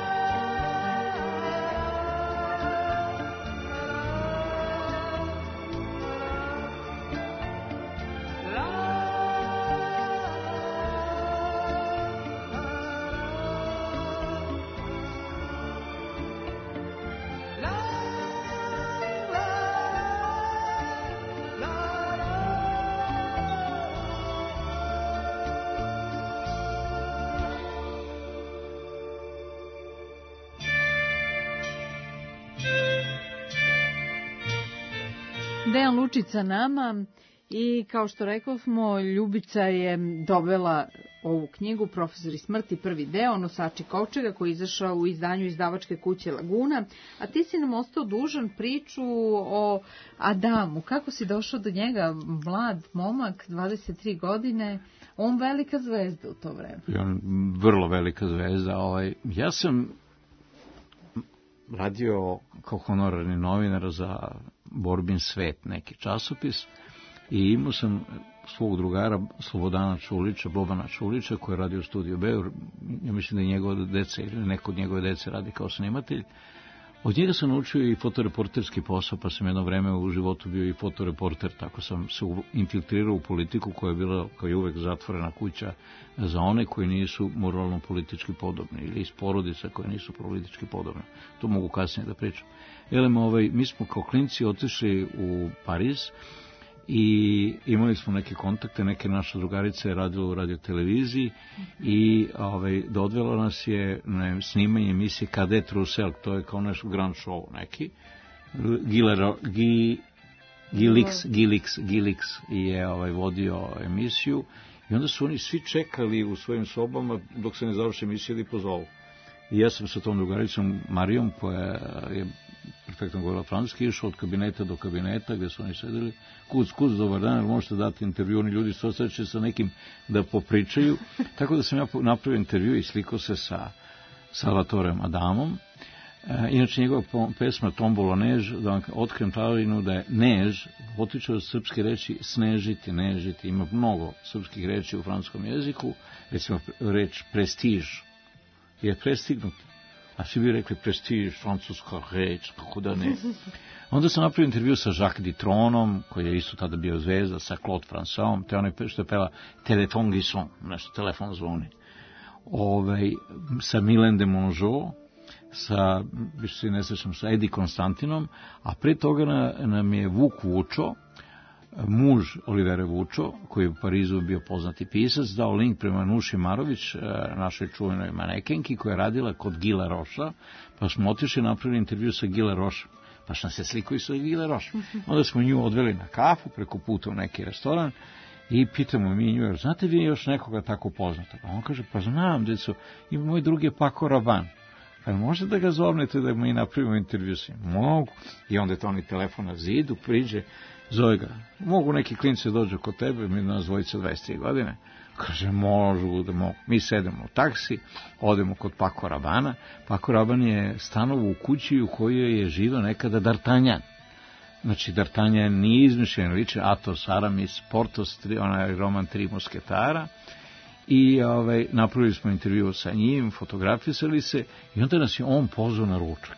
Dejan Lučić sa nama i kao što rekavmo, Ljubica je dovela ovu knjigu Profesori smrti, prvi deo, Nosači kovčega, koji je izašao u izdanju izdavačke kuće Laguna, a ti si nam ostao dužan priču o Adamu. Kako si došao do njega, mlad momak, 23 godine, On velika zvezda u to vreme. I on vrlo velika zvezda. Ja sam radio kao honorarni novinar za Borbin svet, neki časopis, i imao sam svog drugara Slobodana Čulića, Bobana Čulića, koji je radio u Studiju B. Ja mislim da je njegova deca ili neko od njegove dece radi kao snimatelj. Od njega sam naučio i fotoreporterski posao, pa sam jedno vreme u životu bio i fotoreporter, tako sam se infiltrirao u politiku koja je bila, kao i uvek, zatvorena kuća za one koji nisu moralno politički podobni ili iz porodica koje nisu politički podobne. To mogu kasnije da pričam. Mi smo kao klinci otišli u Pariz i imali smo neke kontakte, neke naše drugarice je radilo u radioteleviziji i odvela nas je na snimanje emisije Cadet Roussel, to je kao naš grand show neki. Gilix je vodio emisiju i onda su oni svi čekali u svojim sobama dok se ne završi emisija da ih pozovu. I ja sam sa tom drugaricom Marijom, koja je perfektno govorila francuski, išao od kabineta do kabineta gde su oni sedeli. Kuc, dobar dan, možete dati intervju, oni ljudi se osjećaju sa nekim da popričaju. Tako da sam ja napravio intervju i slikao se sa Salvatorem Adamom. Inače, njegova pesma Tombola Než, da vam otkrijem tajnu da je Než, potiče od srpske reči snežiti, nežiti. Ima mnogo srpskih reči u francuskom jeziku, recimo reč prestiž je prestignut. A svi bi rekli prestiž, francuska reč, kako da ne. Onda sam napravio intervju sa Jacques Ditronom, koji je isto tada bio zvezda, sa Claude Françoisom, te onaj što je peva Telefon Gisson, nešto, telefon zvoni. Sa Milen de Mongeau, više se ne sjećam, sa Edi Konstantinom, a pre toga nam je Vuk Vučo, muž Olivera Vučo, koji je u Parizu bio poznati pisac, dao link prema Nuši Marović, našoj čuvenoj manekenki, koja je radila kod Gila Roša, pa smo otišli napravili intervju sa Gila Rošom, pa što nam se slikaju sa Gila Rošom. Onda smo nju odveli na kafu, preko puta u neki restoran, i pitamo mi nju, znate vi još nekoga tako poznatog? A on kaže, pa znam, deco, i moj drugi je Paco Rabanne. Pa možete da ga zovnete da mi napravimo intervju s njim? Mogu. I onda je to oni telefon na zidu, priđe, zove ga. Mogu neki klinci dođu kod tebe, mi nas dvojica 23 godine. Kaže, možu da mogu. Mi sedemo u taksi, odemo kod Paco Rabanna. Paco Rabanne je stanovo u kući u kojoj je živio nekada D'Artagnan. Znači, D'Artagnan nije izmišljen, liče Athos, Aramis, Porthos, onaj roman Tri musketara. I napravili smo intervju sa njim, fotografisali se i onda nas je on pozvao na ručak.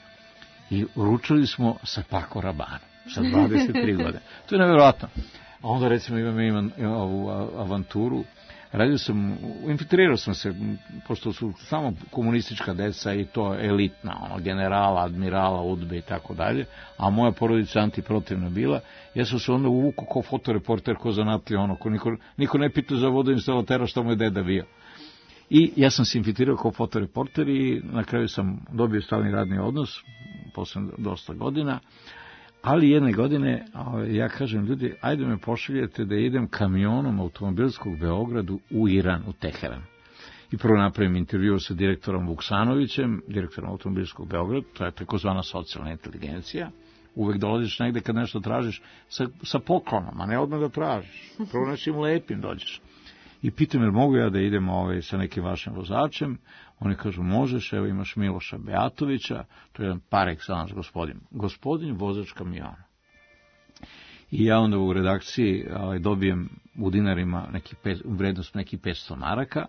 I ručali smo sa Paco Rabannom, sa 23 godine. To je nevjerojatno. A onda recimo imam ovu avanturu. Infiltrirao sam se, pošto su samo komunistička deca i to elitna, generala, admirala, udbe i tako dalje, a moja porodica antiprotivna bila, ja sam se onda uvukao kao fotoreporter, ko zanatlio niko ne pita za vodoinstalatera šta mu je deda bio. I ja sam se infiltrirao kao fotoreporter i na kraju sam dobio stalni radni odnos, posle dosta godina, ali jedne godine ja kažem, ljudi, ajde me pošaljete da idem kamionom automobilskog Beogradu u Iran, u Teheran. I prvo napravim intervju sa direktorom Vuksanovićem, direktorom automobilskog Beograda, to je takozvana socijalna inteligencija. Uvek dolaziš negde kad nešto tražiš sa poklonom, a ne odmah da tražiš. Prvo nečim lepim dođeš. I pitam, jel mogu ja da idem sa nekim vašim vozačem? Oni kažu, možeš, evo imaš Miloša Beatovića, to je jedan par excellence gospodin vozač kamiona. I ja onda u redakciji dobijem u dinarima vrednost nekih 500 maraka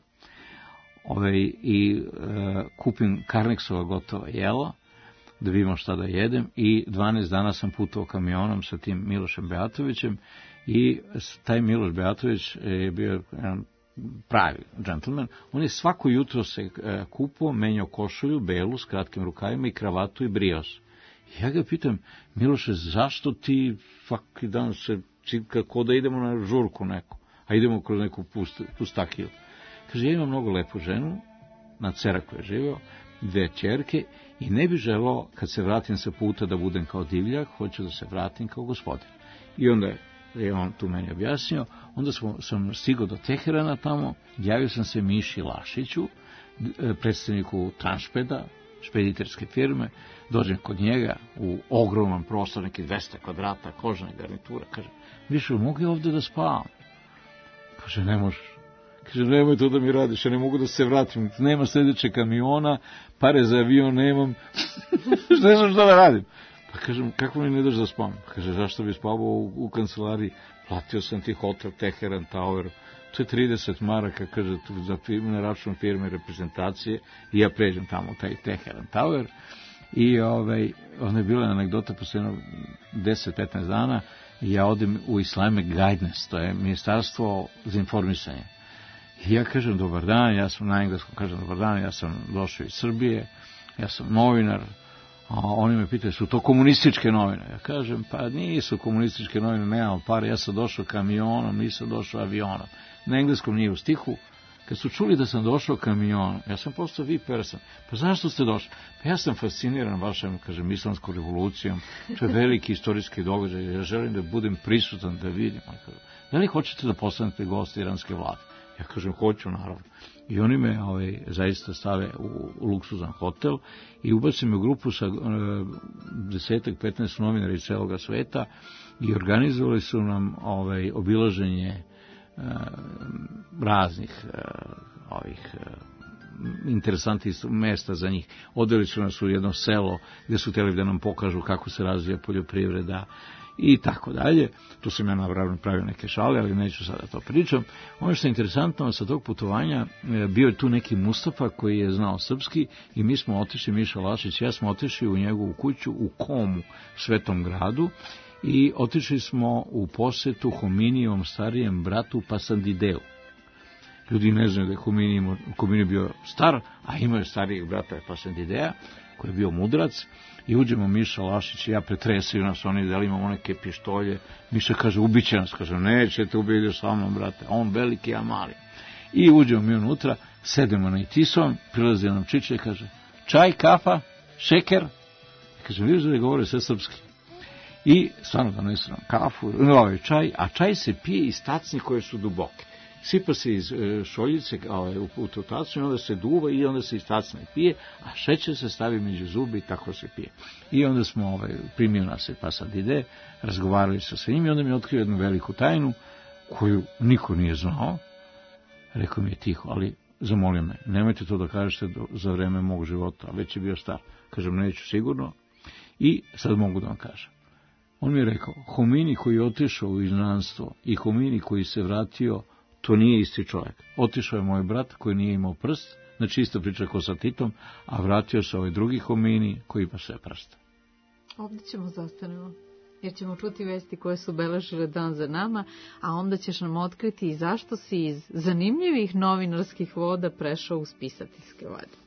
i kupim Karneksova gotova jela, da vidimo šta da jedem, i 12 dana sam putovao kamionom sa tim Milošem Beatovićem. I taj Miloš Beatović je bio jedan pravi džentlmen. On je svako jutro se kupao, menjao košulju, belu, s kratkim rukavima i kravatu i brios. I ja ga pitam, Miloše, zašto ti svaki dan se kako da idemo na žurku neku, a idemo kroz neku pustakiju? Kaže, ja imam mnogo lepu ženu, na Ceraku je živeo, 2 ćerke, i ne bi želeo, kad se vratim sa puta, da budem kao divljak, hoću da se vratim kao gospodin. I onda je on tu meni objasnio, onda sam stigao do Teherana tamo, javio sam se Miši Lašiću, predstavniku Tranšpeda, špediterske firme, dođem kod njega u ogroman prostor, neki 200 kvadrata, kožne garniture, kaže, Mišo, mogu ja ovde da spavam? Kaže, ne možeš. Kaže, nemoj to da mi radiš, ja ne mogu da se vratim, nema sledećeg kamiona, pare za avion nemam, ne znam šta da radim. Pa kažem, kako mi ne daš da spavam? Kaže, zašto bi spavao u kancelariji? Platio sam ti hotel Teheran Tower, to je 30 maraka, kaže, na račun firme reprezentacije, i ja pređem tamo u taj Teheran Tower, i onda je bila anegdota posle 10-15 dana, i ja odem u Islamic Guidance, to je ministarstvo za informisanje. I ja kažem, dobar dan, ja sam na engleskom, kažem, dobar dan, ja sam došao iz Srbije, ja sam novinar, a oni me pitaju, su to komunističke novine? Ja kažem, pa nisu komunističke novine, nemamo pare, ja sam došao kamionom, nisam došao avionom. Na engleskom nije u stihu. Kad su čuli da sam došao kamionom, ja sam postao VIP person. Pa zašto ste došli? Pa ja sam fasciniran vašom, kažem, islamskom revolucijom, to je veliki istorijski događaj, ja želim da budem prisutan, da vidim. Da li hoćete da postanete gost iranske vlade? Ja kažem, hoću, naravno. I oni me zaista stave u luksuzan hotel i ubacim u grupu sa 10-15 novinara iz celoga sveta i organizovali su nam obilaženje raznih interesantnih mesta za njih. Odveli su nas u jedno selo gde su htjeli da nam pokažu kako se razvija poljoprivreda i tako dalje. Tu sam ja napravio neke šale, ali neću sada to pričam. Ono što je interesantno sa tog putovanja, bio je tu neki Mustafa koji je znao srpski i mi smo otišli, Miša Lašić, ja smo otišli u njegovu kuću u Komu, Svetom gradu, i otišli smo u posetu Hominijevom starijem bratu Pasandideu. Ljudi ne znaju da je Hominij bio star, a imao je starijeg brata Pasandidea, koji je bio mudrac, i uđemo Miša Lašić i ja, pretresaju nas oni da li imamo neke pištolje. Miša kaže, ubiće nas, kaže, nećete ubiti sa mnom, brate, on veliki, ja mali. I uđemo mi unutra, sedemo na itison, prilazi nam Čiče i kaže, čaj, kafa, šeker. Kaže, vidiš da je govore sve srpski. I stvarno donesu nam kafu, čaj, a čaj se pije iz tacni koje su duboke. Sipa se iz šoljice u tu tacnu i onda se duva i onda se iz tacne pije, a šećer se stavi među zubi i tako se pije. I onda smo, primio nas je Pasandide, razgovarali sa njim i onda mi je otkrio jednu veliku tajnu koju niko nije znao. Rekao mi je tiho, ali zamolio me, nemojte to da kažete za vreme mog života, već je bio star. Kažem, neću sigurno i sad mogu da vam kažem. On mi je rekao, Homini koji je otišao u izgnanstvo i Homini koji se vratio, to nije isti čovjek. Otišao je moj brat koji nije imao prst, znači isto priča ko sa Titom, a vratio se ovaj drugi Homini koji ima sve prste. Ovdje ćemo zastanemo, jer ćemo čuti vesti koje su beležile dan za nama, a onda ćeš nam otkriti i zašto si iz zanimljivih novinarskih voda prešao u spisateljske vode.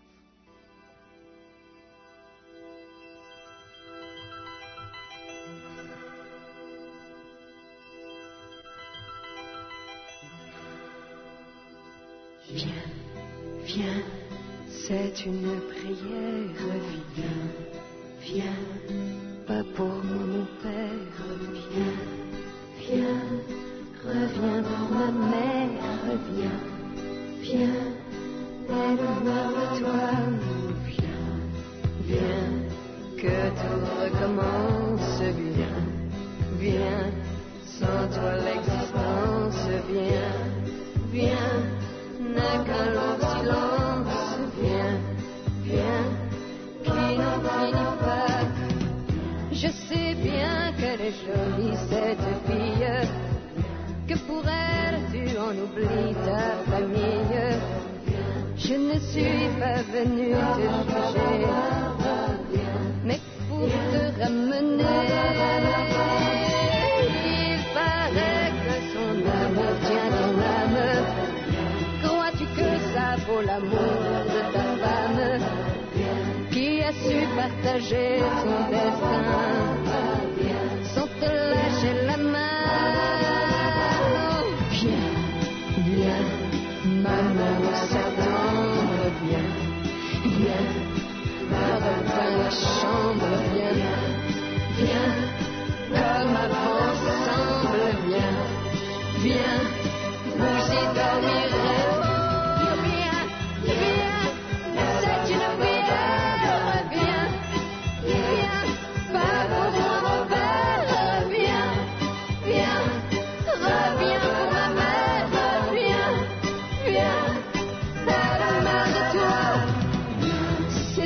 Viens, viens, c'est une prière, viens, viens, pas pour moi mon père, viens, viens, reviens pour ma mère, viens, viens, aide-moi à toi, viens, viens, que tout recommence, viens, viens, sans toi l'existence, viens, viens, n'a qu'un long silence, viens, viens, qui n'en finit pas. Je sais bien qu'elle est jolie cette fille, que pour elle tu en oublies ta famille. Je ne suis pas venue te juger, mais pour te ramener. Il paraît que son amour tient ton âme. Ça vaut l'amour de ta femme qui a su partager son destin sans te lâcher la main. Viens, viens, maman s'attendre, viens, viens, reviens à la chambre, viens, viens, comme avant ensemble, viens, viens, vous y dormirez.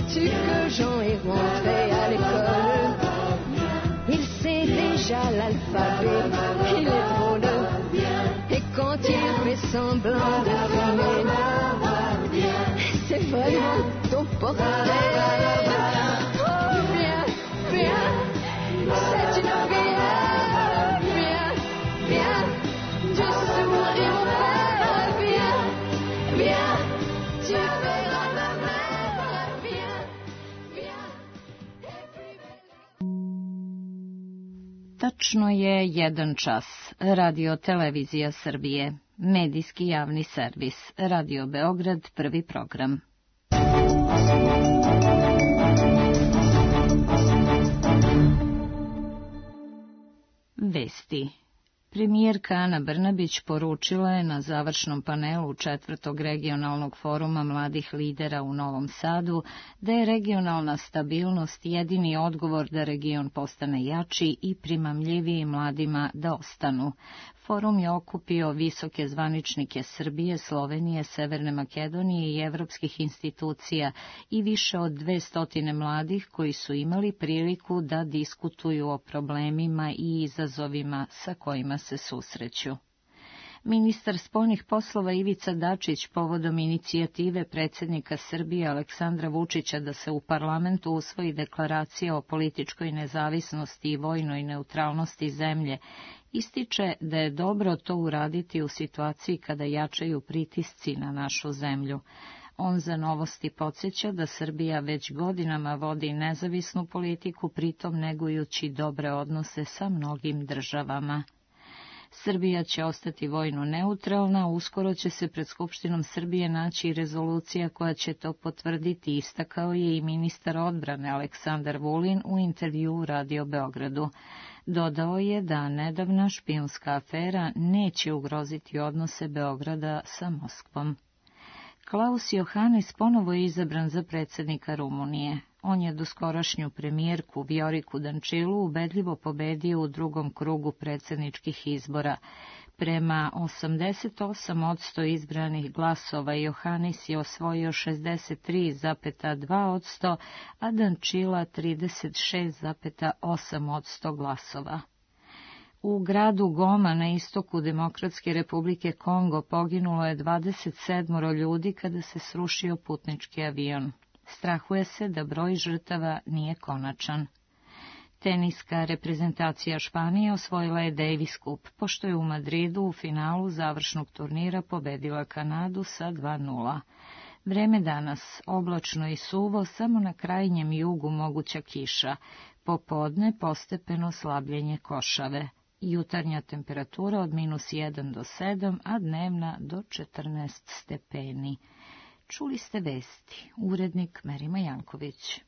Sais-tu que Jean est rentré à l'école? Il sait déjà l'alphabet, il est drôle. Et quand il fait semblant de fumer, c'est vraiment ton portrait. Oh, viens, viens, c'est une prière. Viens, viens, tu souris mon père. Viens, viens, tu verras ma mère. Viens, viens, et puis Tačno je 1 čas. Radio Televizija Srbije. Medijski javni servis. Radio Beograd, prvi program. Vesti. Premijerka Ana Brnabić poručila je na završnom panelu 4. regionalnog foruma mladih lidera u Novom Sadu da je regionalna stabilnost jedini odgovor da region postane jači i primamljiviji mladima da ostanu. Forum je okupio visoke zvaničnike Srbije, Slovenije, Severne Makedonije i evropskih institucija i više od 200 mladih koji su imali priliku da diskutuju o problemima i izazovima sa kojima se susreću. Ministar spoljnih poslova Ivica Dačić povodom inicijative predsjednika Srbije Aleksandra Vučića da se u parlamentu usvoji deklaracija o političkoj nezavisnosti i vojnoj neutralnosti zemlje, ističe da je dobro to uraditi u situaciji kada jačaju pritisci na našu zemlju. On za Novosti podsjeća da Srbija već godinama vodi nezavisnu politiku, pritom negujući dobre odnose sa mnogim državama. Srbija će ostati vojno neutralna, uskoro će se pred Skupštinom Srbije naći rezolucija koja će to potvrditi, istakao je i ministar odbrane Aleksandar Vulin u intervju u Radio Beogradu. Dodao je da nedavna špijunska afera neće ugroziti odnose Beograda sa Moskvom. Klaus Johannes ponovo je izabran za predsjednika Rumunije. On je doskorašnju premijerku Vioriku Dančilu ubedljivo pobedio u drugom krugu predsjedničkih izbora. Prema 88% izbranih glasova Johannes je osvojio 63,2%, a Dančila 36,8% glasova. U gradu Goma na istoku Demokratske republike Kongo poginulo je 27 ljudi kada se srušio putnički avion. Strahuje se da broj žrtava nije konačan. Teniska reprezentacija Španije osvojila je Davis Cup, pošto je u Madridu u finalu završnog turnira pobedila Kanadu sa 2:0. Vreme danas oblačno i suvo, samo na krajnjem jugu moguća kiša. Popodne postepeno slabljenje košave. Jutarnja temperatura od -1 do 7, a dnevna do 14 stepeni. Čuli ste vesti. Urednik Merima Janković.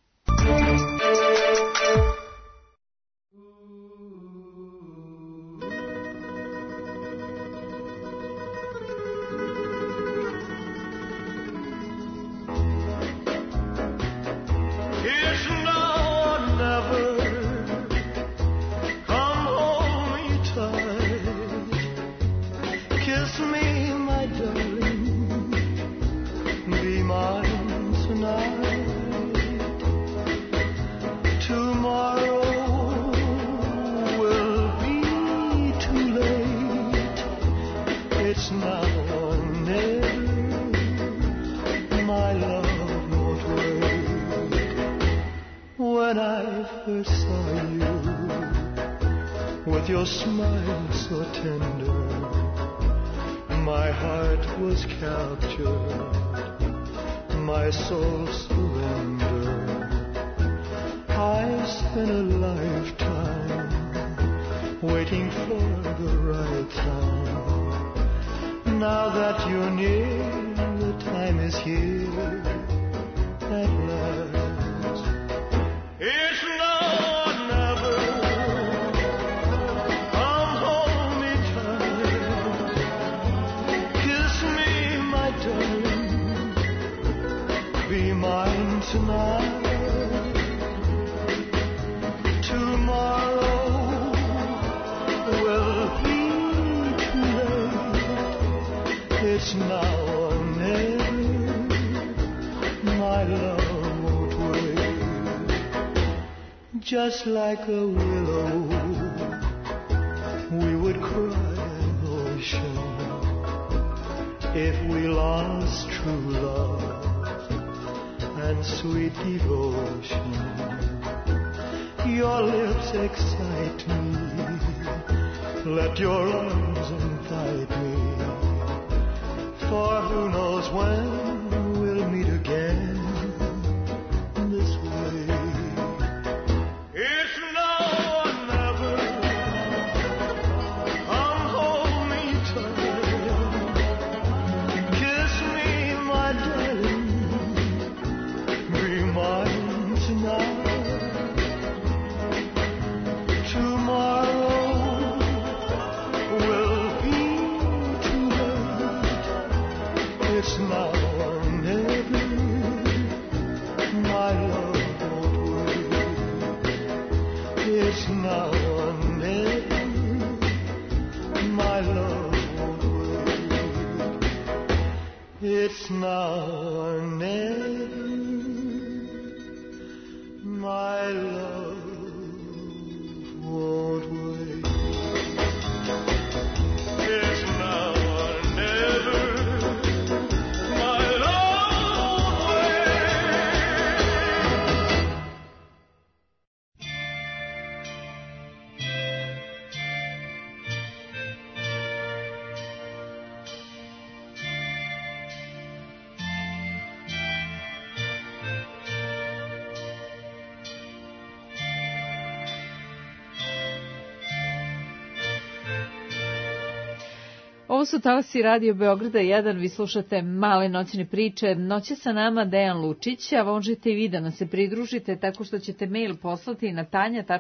Your smile so tender, my heart was captured, my soul surrendered. I spent a lifetime waiting for the right time. Now that you're near, the time is here at last. It's now or never. Be mine tonight. Tomorrow will be too late. It's now or never. My love won't wait. just like a willow, we would cry an ocean if we lost true love and sweet devotion. Your lips excite me, let your arms invite me, for who knows when we'll meet again this way. It's now or never, come hold me tight, kiss me my darling, be mine tonight. Tomorrow will be too late. It's now or never, my love won't wait. It's now or never, my love won't wait. It's now or never, my love won't wait. It's now or never, my love won't wait. Ovo su talasi Radio Beograda 1, vi slušate Male noćne priče. Noće sa nama Dejan Lučić, a možete i vi da nam se pridružite tako što ćete mail poslati na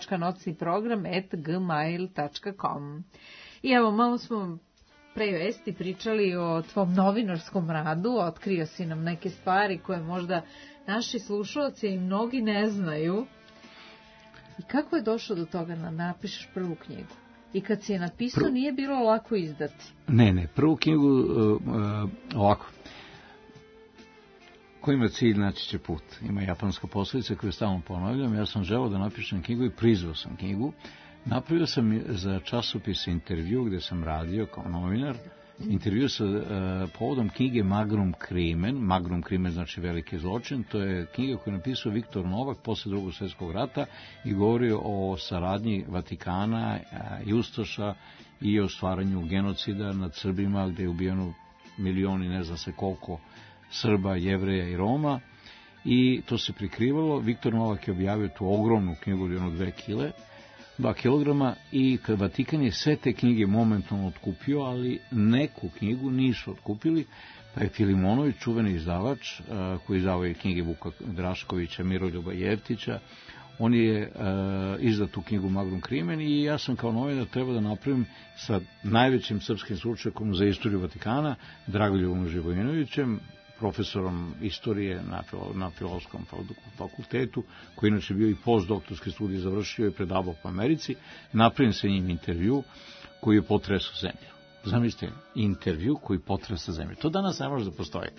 tanja.nocniprogram@gmail.com. I evo, malo smo pre vesti pričali o tvom novinarskom radu, otkrio si nam neke stvari koje možda naši slušalci i mnogi ne znaju. I kako je došlo do toga da napišeš prvu knjigu? I kad si je napisao, nije bilo lako izdati. Ne, prvu knjigu ovako. Ko ima cilj, naći će put. Ima japanska poslovica koju stalno ponavljam. Ja sam želeo da napišem knjigu i prizvao sam knjigu. Napravio sam za časopis intervju gde sam radio kao novinar. Intervju sa povodom knjige Magnum Crimen. Magnum Crimen znači veliki zločin. To je knjiga koju je napisao Viktor Novak posle Drugog svjetskog rata i govori o saradnji Vatikana i Ustaša i o stvaranju genocida nad Srbima gde je ubijeno milioni, ne zna se koliko, Srba, Jevreja i Roma. I to se prikrivalo. Viktor Novak je objavio tu ogromnu knjigu od 2 kilograma i Vatikan je sve te knjige momentalno otkupio, ali neku knjigu nisu otkupili, pa je Filimonović, čuveni izdavač, koji izdavao je knjige Vuka Draškovića, Miroljuba Jeftića, on je izdao tu knjigu Magnum Crimen i ja sam kao novinar trebao da napravim sa najvećim srpskim stručnjakom za istoriju Vatikana, Dragoljubom Živojinovićem, profesorom istorije na Filozofskom fakultetu, koji inače bio i postdoktorski studij završio i predavao po Americi, napravim sa njim intervju koji je potresao zemlju. Zamislite, intervju koji potresa zemlju. To danas ne može da postoji.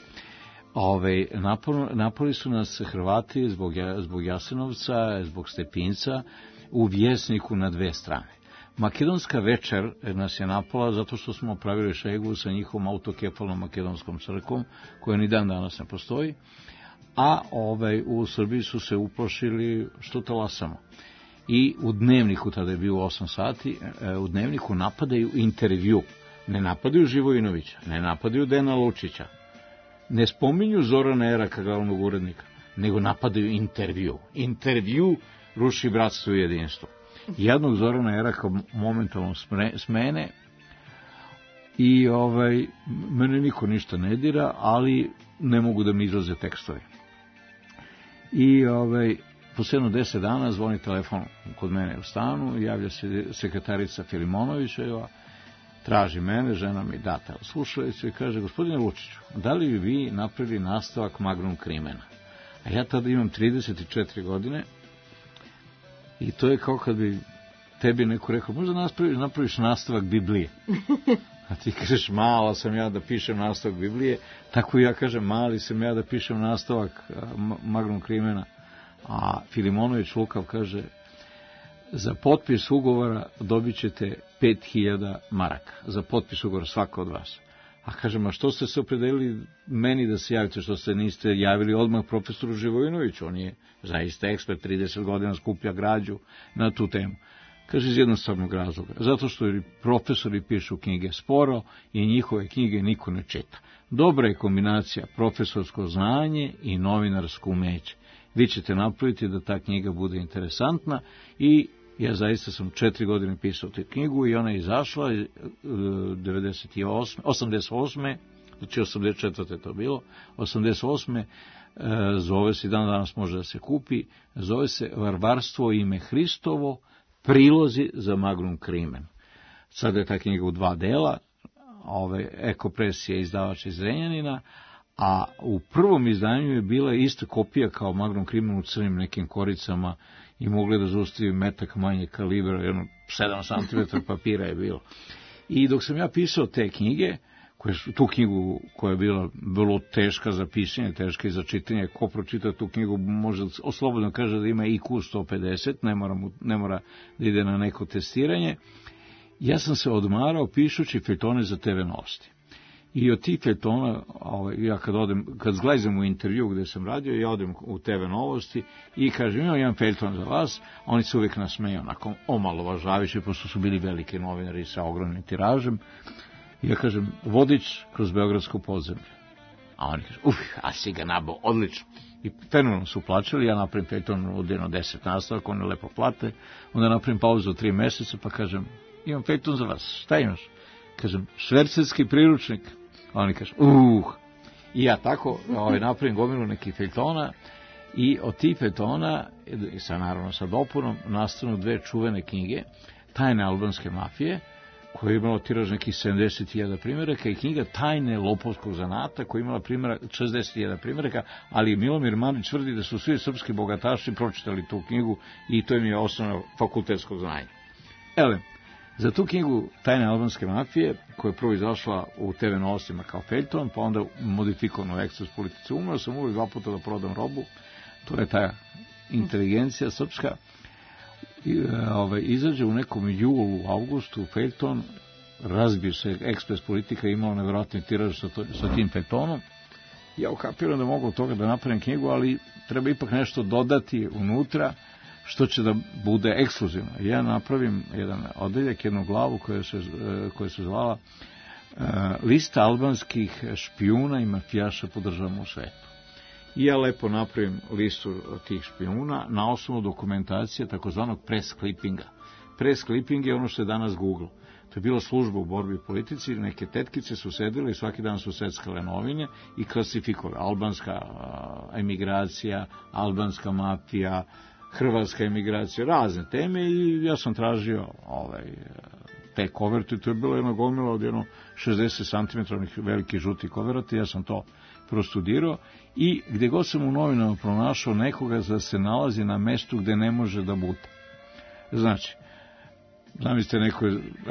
Napali su nas Hrvati zbog Jasenovca, zbog Stepinca, u Vjesniku na 2 strane. Makedonska večer nas je napala zato što smo pravili šegu sa njihovom autokefalnom makedonskom crkvom, koja ni dan danas ne postoji, a u Srbiji su se uplašili što talasamo. I u Dnevniku, tada je bilo 8 sati, u Dnevniku napadaju intervju. Ne napadaju Živojinovića, ne napadaju Dejana Lučića, ne spominju Zorana Eraka, glavnog urednika, nego napadaju intervju. Intervju ruši bratstvo i jedinstvo. Jednog Zorana Eraka momentalno smene i mene niko ništa ne dira, ali ne mogu da mi izlaze tekstovi. I posledno 10 dana zvoni telefon kod mene u stanu, javlja se sekretarica Filimonovićeva, traži mene, žena mi da slušalicu i kaže: gospodine Lučiću, da li vi napravili nastavak Magnum Crimena? A ja tada imam 34 godine i to je kao kad bi tebi neko rekao: možda napraviš nastavak Biblije. A ti kažeš: mala sam ja da pišem nastavak Biblije. Tako i ja kažem: mali sam ja da pišem nastavak Magnum Crimena. A Filimonović lukav kaže: za potpis ugovora dobit ćete 5000 maraka. Za potpis ugovora svako od vas. A kažem, a što ste se opredelili meni da se javite, što ste niste javili odmah profesoru Živojinoviću? On je zaista ekspert, 30 godina skuplja građu na tu temu. Kaže, iz jednostavnog razloga. Zato što profesori pišu knjige sporo i njihove knjige niko ne čita. Dobra je kombinacija profesorsko znanje i novinarsko umeće. Vi ćete napraviti da ta knjiga bude interesantna i ja zaista sam 4 godine pisao tu knjigu i ona je izašla 88. Znači 84. je to bilo, 88. Zove se, danas može da se kupi, zove se Varvarstvo ime Hristovo, prilozi za Magnum Crimen. Sada je ta knjiga u 2 dela, Ekopres je izdavač iz Zrenjanina, a u prvom izdanju je bila ista kopija kao Magnum Crimen u crnim nekim koricama i mogli da zaustavi metak manje kalibra, 7 cm papira je bilo. I dok sam ja pisao te knjige, tu knjigu koja je bila vrlo teška za pisanje, teška i za čitanje, ko pročita tu knjigu može slobodno kaže da ima IQ 150, ne mora da ide na neko testiranje. Ja sam se odmarao pišući feljtone za TV Novosti. I od tih feljtona, ja kad zglazim u intervju gde sam radio, ja odem u TV Novosti i kažem, imam jedan feljton za vas, oni se uvijek nasmeju, onako omalovažavajući, pošto su bili veliki novinari sa ogromnim tiražem. I ja kažem, vodič kroz beogradsko podzemlje. A oni kažu, a si ga nabao, odlično. I fenomenalno su plaćali, ja napravim feljton od 10 nastavak, oni lepo plate, onda napravim pauzu od 3 meseca, pa kažem, imam feljton za vas, šta imaš? Kažem, švercerski priručnik. A oni kažu, I ja tako napravim gomilu nekih feljtona i od tih feljtona, naravno sa dopunom, nastanu 2 čuvene knjige, Tajne albanske mafije, koja je imala tiraž nekih 70.000 primjeraka i knjiga Tajne lopovskog zanata, koja je imala 60.000 primjeraka, ali Milomir Manić tvrdi da su svi srpski bogataši pročitali tu knjigu i to im je osnovno fakultetskog znanja. Za tu knjigu Tajne albanske mafije, koja je prvo izašla u TV Novostima kao feljton, pa onda modifikovano u Ekspres politici, umeo sam uvijek 2 puta da prodam robu, to je ta inteligencija srpska, izađe u nekom julu, avgustu, feljton, razbio se Ekspres politika, imao nevjerojatni tiraž sa tim feljtonom. Ja ukapiram da mogu od toga da napravim knjigu, ali treba ipak nešto dodati unutra, što će da bude ekskluzivno. Ja napravim jedan odeljak, jednu glavu koja se zvala Lista albanskih špijuna i mafijaša po državama u svetu. I ja lepo napravim listu tih špijuna na osnovu dokumentacije takozvanog press clippinga. Press clipping je ono što je danas Google. To je bila služba u borbi u politici, neke tetkice su sedile i svaki dan su seckale novine i klasifikovale. Albanska emigracija, albanska mafija, hrvatska emigracija, razne teme i ja sam tražio te koverte, to je bilo jedno gomila od 60 cm veliki žuti koverati, ja sam to prostudirao i gdje god sam u novinama pronašao nekoga da se nalazi na mestu gde ne može da bude. Znači, zamislite neko,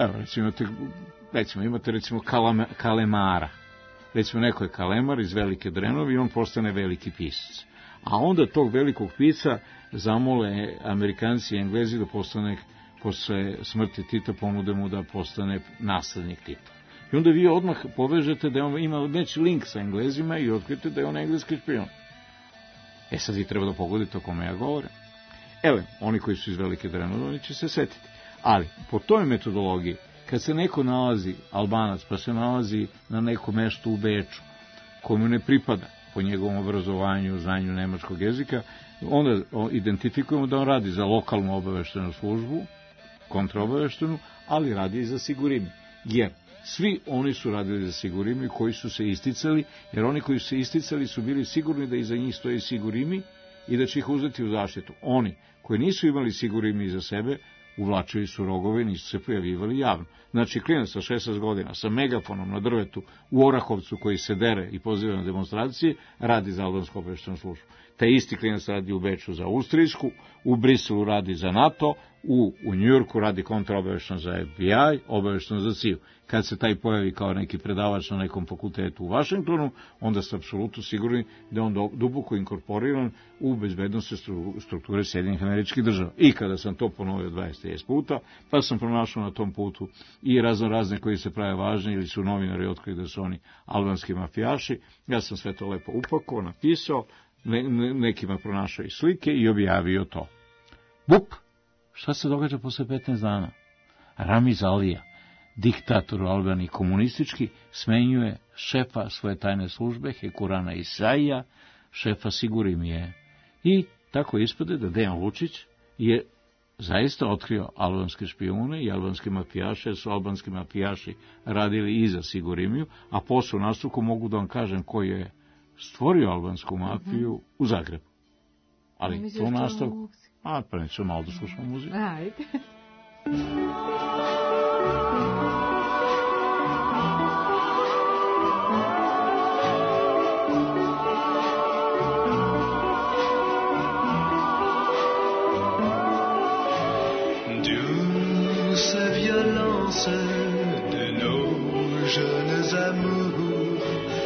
imate recimo kalemara, recimo neko je kalemar iz Velike Drenove i on postane veliki pisac. A onda tog velikog pisca zamole Amerikanci i Englezi da postane, posle smrti Tita, ponude mu da postane naslednik Tita. I onda vi odmah povežete da on ima neći link sa Englezima i otkrite da je on engleski špion. Sad vi treba da pogodite o kome ja govorim. Oni koji su iz Velike Drenove, oni će se setiti. Ali, po toj metodologiji, kad se neko nalazi, Albanac, pa se nalazi na nekom mestu u Beču, komu ne pripada, po njegovom obrazovanju, znanju nemačkog jezika, onda identifikujemo da on radi za lokalnu obaveštenu službu, kontraobaveštenu, ali radi i za Sigurimi. Jer svi oni su radili za Sigurimi koji su se isticali, jer oni koji su se isticali su bili sigurni da iza njih stoji Sigurimi i da će ih uzeti u zaštitu. Oni koji nisu imali Sigurimi iza sebe, uvlačili su rogove i nisu se pojavljivali javno. Znači, klinac sa 16 godina, sa megafonom na drvetu u Orahovcu koji se dere i poziva na demonstracije, radi za albansku obaveštenu službu. taj isti klinac radi u Beču za Austrijsku, u Briselu radi za NATO, u Njujorku radi kontraobavešno za FBI, obavešno za CIA. Kad se taj pojavi kao neki predavač na nekom fakultetu u Vašingtonu, onda ste apsolutno sigurni da je on duboko inkorporiran u bezbednostne strukture Sjedinjenih Američkih Država. I kada sam to ponovio 20-30 puta, pa sam pronašao na tom putu i razne koji se prave važni ili su novinari otkrili da su oni albanski mafijaši, ja sam sve to lepo upako, napisao, nekima pronašao i slike i objavio to. Bup! Šta se događa posle 15 dana? Ramiz Alija, diktator u Albaniji komunistički, smenjuje šefa svoje tajne službe, Hekurana Isaija, šefa Sigurimije. I tako ispade da Dejan Lučić je zaista otkrio albanske špijune i albanske mafijaše, jer su albanski mafijaši radili i za Sigurimiju, a posle u nastavku mogu da vam kažem koji je stvorio albansku mafiju u Zagrebu. Ali to u nastavku... pa nećemo malo da slušamo muziku. Ajde. Douce violence de nos jeunes amours,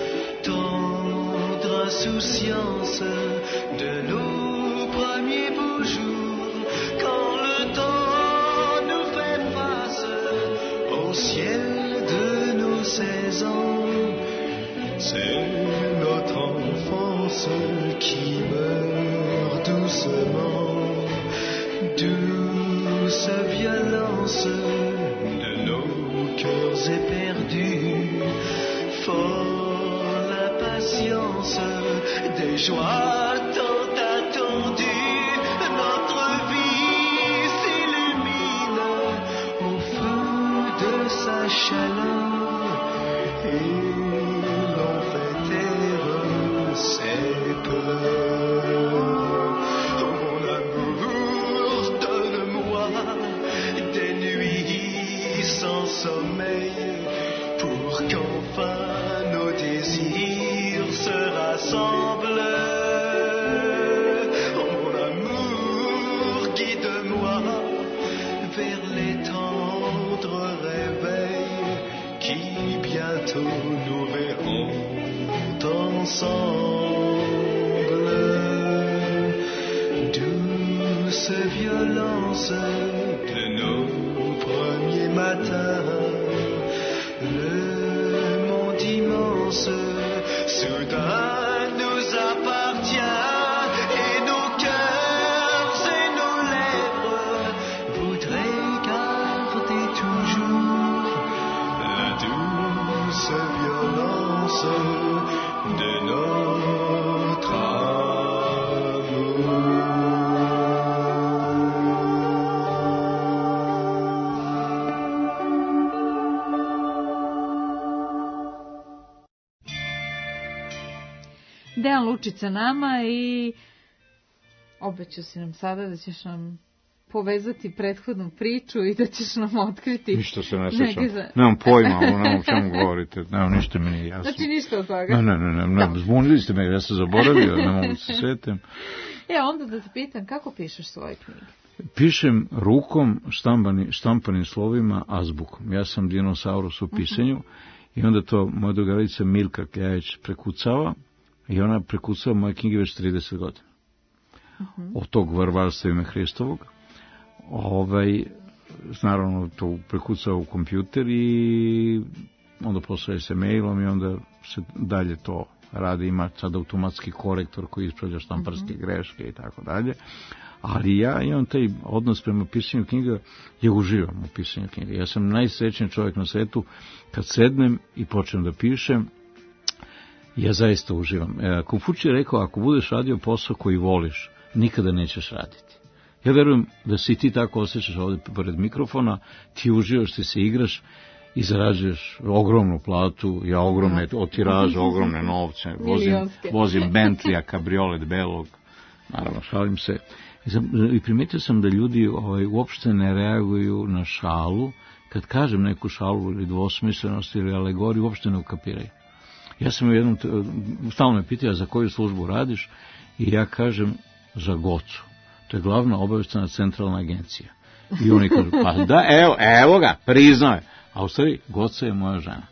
tendre insouciance de nos premiers beaux jours, quand le temps nous fait face au ciel de nos 16 ans, c'est notre enfance qui meurt doucement. Douce violence de nos cœurs éperdus, folle impatience des joies tant attendues, notre vie s'illumine au feu de sa chaleur et l'on fait taire ses peurs. Mon amour, donne-moi des nuits sans sommeil pour qu'enfin nos désirs se rassemblent. Mon amour, guide-moi vers les tendres réveils qui bientôt nous verront ensemble. Douce violence de nos premiers matins, le monde immense soudain nous appartient et nos cœurs et nos lèvres voudraient garder toujours la douce violence de notre amour. Dejan Lučić sa nama i obećao si nam sada da ćeš nam povezati prethodnu priču i da ćeš nam otkriti... Ništa se ne sjećam. Nemam pojma, nemam o čemu govorite, nemam ništa mi nije jasno. Znači ništa od toga? Ne, zbunili ste me, ja sam zaboravio, ne mogu se sjetim. Onda da te pitam, kako pišeš svoje knjige? Pišem rukom, štampanim slovima, azbukom. Ja sam dinosaurus u pisanju i onda to moja drugarica Milka Kjajić prekucava i ona prekucava moje knjige već 30 godina. Od tog varvarstva ime Hristovog. Naravno to prekucava u kompjuter i onda poslaje se mailom i onda se dalje to radi, ima sad automatski korektor koji ispravlja štamparske greške i tako dalje. Ali ja imam taj odnos prema pisanju knjiga, ja uživam u pisanju knjiga. Ja sam najsrećniji čovjek na svetu kad sednem i počnem da pišem, ja zaista uživam. Konfučij je rekao, ako budeš radio posao koji voliš, nikada nećeš raditi. Ja verujem da si ti tako osjećaš ovdje pored mikrofona, ti uživaš, ti se igraš i zarađuješ ogromnu platu, ja ogromne otiraže, ogromne novce, vozim Bentleya, kabriolet belog, naravno šalim se. I primetio sam da ljudi uopšte ne reaguju na šalu, kad kažem neku šalu ili dvosmislenost ili alegoriju, uopšte ne ukapiraju. Ja sam jednom, stalno me pitao za koju službu radiš, I ja kažem za Gocu. To je glavna obavještajna centralna agencija. I oni kažu, pa da, evo ga, priznao je. A u stvari, Goca je moja žena.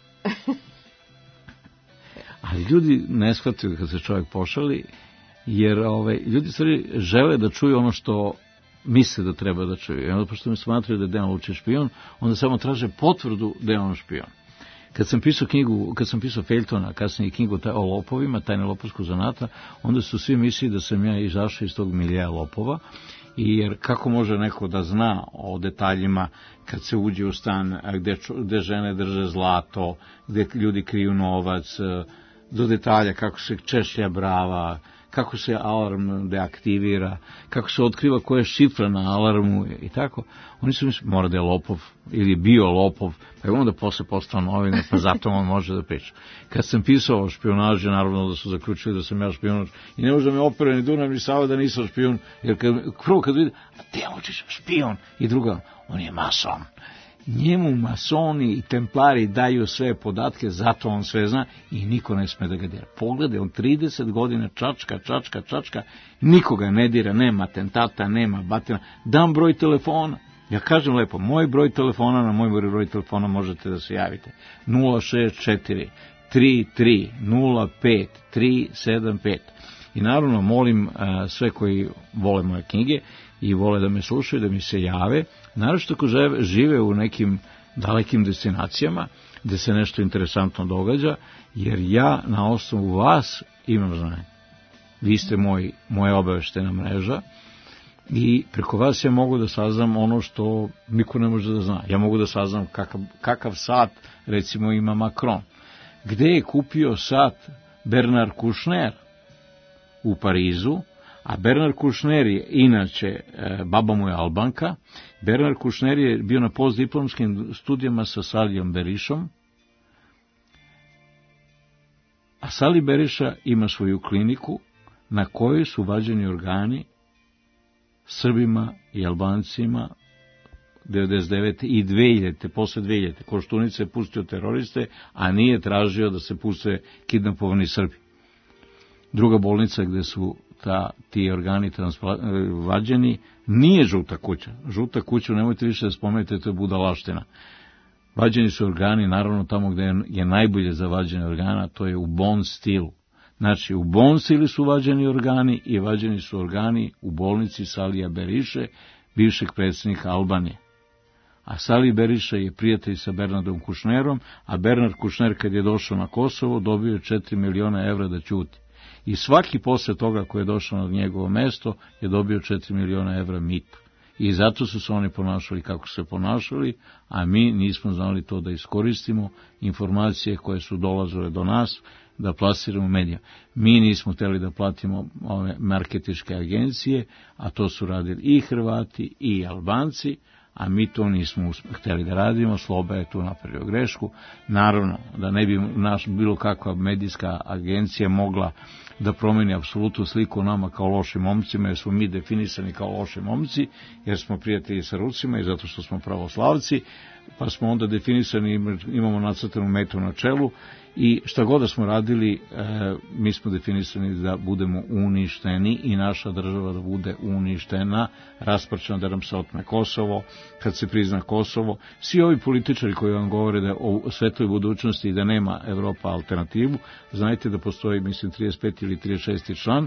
Ali ljudi ne shvataju kad se čovjek pošali, jer ljudi stvari žele da čuju ono što misle da treba da čuju. I onda, pošto mi smatraju da je Dejan Lučić špion, onda samo traže potvrdu da je on špion. Kad sam pisao knjigu, kad sam pisao feljtona, kasnije knjigu o lopovima, Tajne lopovskog zanata, onda su svi mislili da sam ja izašao iz tog milija lopova, jer kako može neko da zna o detaljima kad se uđe u stan gde žene drže zlato, gde ljudi kriju novac, do detalja kako se češlja brava, kako se alarm deaktivira, kako se otkriva koja je šifra na alarmu i tako. Oni su mislili, mora da je lopov ili bio lopov, pa je onda posle postao novine, pa zato on može da priča. Kad sam pisao o špijunaži, naravno da su zaključili da sam ja špijunač i ne može da me opere ni Dunav ni Sava da nisam špijun, jer prvo kad vidi, a Dejan Lučić špijun, i druga, on je mason. Njemu masoni i templari daju sve podatke, zato on sve zna i niko ne sme da ga dira. Pogledaj, on 30 godina čačka, nikoga ne dira, nema atentata, nema batina, dam broj telefona. Ja kažem lepo, moj broj telefona, na moj broj telefona možete da se javite. 064 33 05 375. I naravno molim sve koji vole moje knjige i vole da me slušaju, da mi se jave, naročito ako žive u nekim dalekim destinacijama gde se nešto interesantno događa, jer ja na osnovu vas imam znanje. Vi ste moja obaveštajna mreža i preko vas ja mogu da saznam ono što niko ne može da zna. Ja mogu da saznam kakav sat recimo ima Macron. Gde je kupio sat Bernard Kouchner? U Parizu. A Bernard Kouchner je, inače, baba mu je Albanka. Bernard Kouchner je bio na postdiplomskim studijama sa Salijom Berišom. A Sali Beriša ima svoju kliniku na kojoj su vađeni organi Srbima i Albancima 99. i 2000. Posle 2000. Koštunica je pustio teroriste, a nije tražio da se puste kidnapovani Srbi. Druga bolnica gde su ti organi vađeni nije Žuta kuća. Žuta kuća, nemojte više da spomenete, to je budalaština. Vađeni su organi, naravno tamo gde je najbolje za vađenje organa, to je u Bon Stilu. Znači, u Bon Stilu su vađeni organi i vađeni su organi u bolnici Salija Beriše, bivšeg predsjednika Albanije. A Sali Beriša je prijatelj sa Bernardom Kouchnerom, a Bernard Kouchner kad je došao na Kosovo dobio 4 miliona evra da ćuti. I svaki posle toga koji je došao na njegovo mesto je dobio 4 miliona evra mita. I zato su se oni ponašali kako se ponašali, a mi nismo znali to da iskoristimo, informacije koje su dolazile do nas, da plasiramo medija. Mi nismo hteli da platimo ove marketičke agencije, a to su radili i Hrvati i Albanci, a mi to nismo hteli da radimo. Sloba je tu napravio grešku. Naravno, da ne bi bilo kakva medijska agencija mogla da promeni apsolutnu sliku nama kao lošim momcima, jer smo mi definisani kao loši momci, jer smo prijatelji sa Rusima i zato što smo pravoslavci, pa smo onda definisani, imamo nacrtanu metu na čelu i šta god da smo radili, mi smo definisani da budemo uništeni i naša država da bude uništena, rasprčena, da nam se otme Kosovo, kad se prizna Kosovo. Svi ovi političari koji vam govore da o svetloj budućnosti i da nema Evropa alternativu, znajte da postoji, mislim, 35 ili 36. član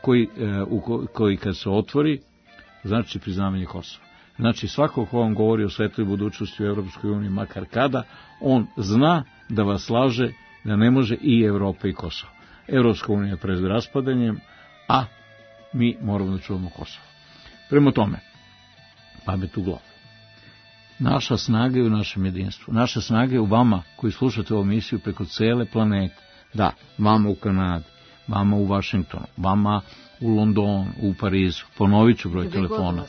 koji kad se otvori, znači priznavanje Kosova. Znači, svako ko vam govori o svetloj budućnosti u Evropskoj uniji, makar kada, on zna da vas laže, da ne može i Evropa i Kosovo. Evropska unija je pred raspadanjem, a mi moramo da čuvamo Kosovo. Prema tome, pamet u glavu. Naša snaga je u našem jedinstvu. Naša snaga je u vama koji slušate ovu emisiju preko cele planete. Da, vama u Kanadi, vama u Vašingtonu, vama u Londonu, u Parizu. Ponovit ću broj telefona.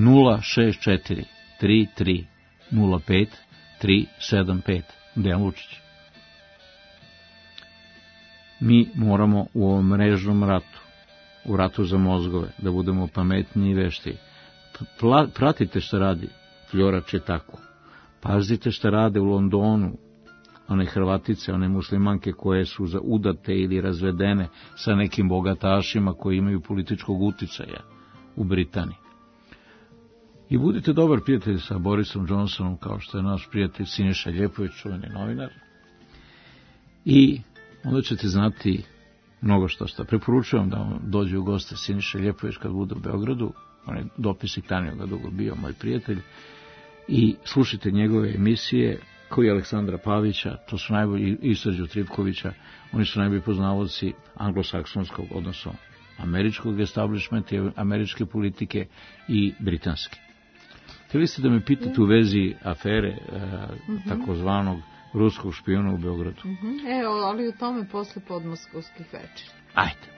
064 33 05 375. Dejan Lučić. Mi moramo u ovom mrežnom ratu, u ratu za mozgove, da budemo pametniji i veštiji. Pratite što radi Flora Četaku. Pazite što rade u Londonu one Hrvatice, one muslimanke koje su udate ili razvedene sa nekim bogatašima koji imaju političkog uticaja u Britaniji. I budite dobar prijatelj sa Borisom Johnsonom, kao što je naš prijatelj Siniša Ljepović, čuveni novinar. I onda ćete znati mnogo što. Preporučujem da vam dođe u goste Siniša Ljepović kad bude u Beogradu. On je dopisnik Tanjoga dugo bio moj prijatelj. I slušajte njegove emisije, kao i Aleksandra Pavića, to su najbolji, i Srđu Tripkovića, oni su najbolji poznavaoci anglosaksonskog, odnosno američkog establishmenta, američke politike i britanske. Htjeli ste da me pitate u vezi afere takozvanog ruskog špijuna u Beogradu? Evo, ali u tome posle podmoskovskih večeri. Ajde.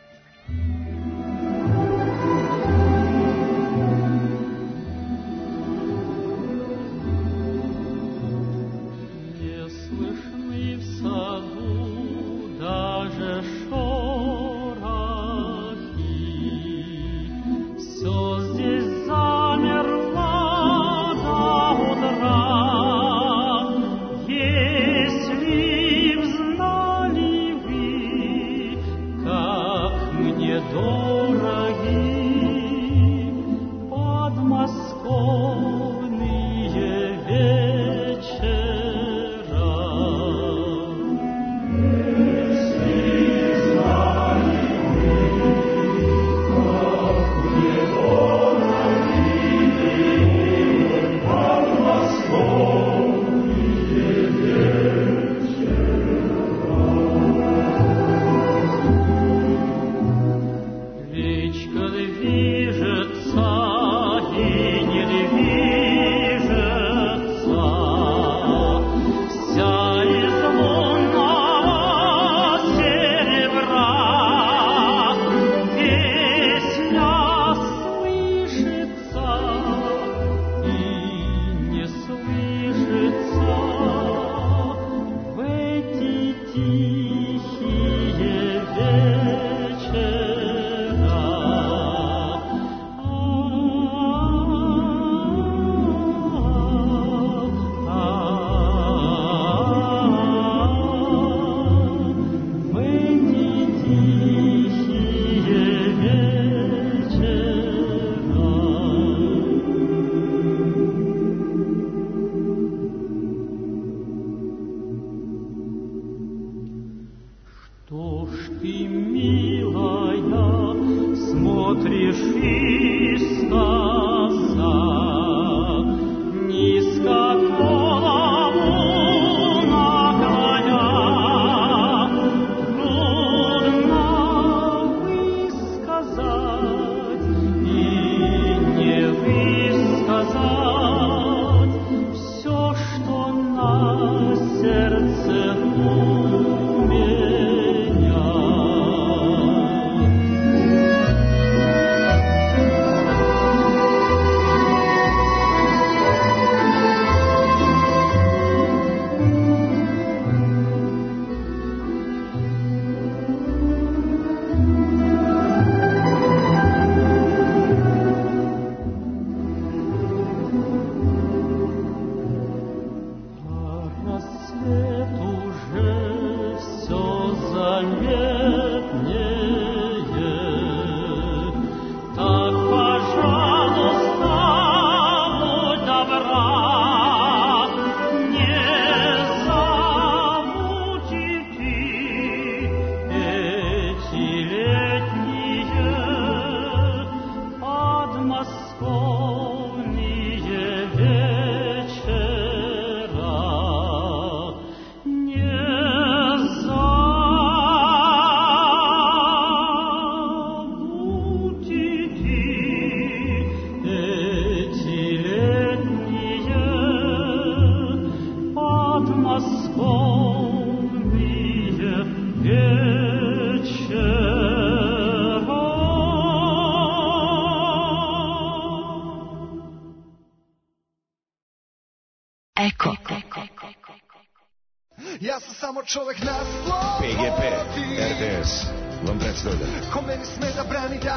Ja sam samo čovek na slobodu. PGP, RTS, vam predstavlja. Ko meni sme da brani da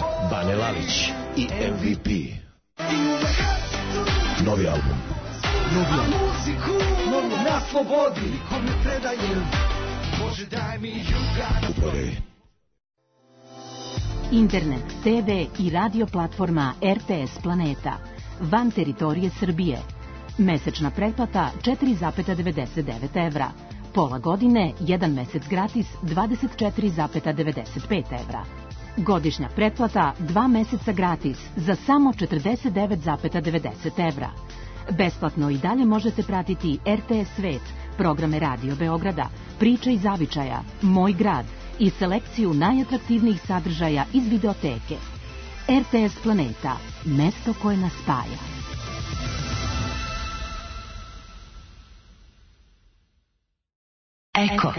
Bane Lalić i MVP. Novi album muziku na slobodi, kom ne predajem, Bože daj mi juga. Internet, TV i radio platforma RTS Planeta. Van teritorije Srbije. Mesečna pretplata 4,99 evra. Pola godine, 1 mesec gratis 24,95 evra. Godišnja pretplata 2 meseca gratis za samo 49,90 evra. Besplatno i dalje možete pratiti RTS Svet, programe Radio Beograda, Priče iz zavičaja, Moj grad i selekciju najatraktivnijih sadržaja iz videoteke. RTS Planeta, mesto koje nas spaja. Eko.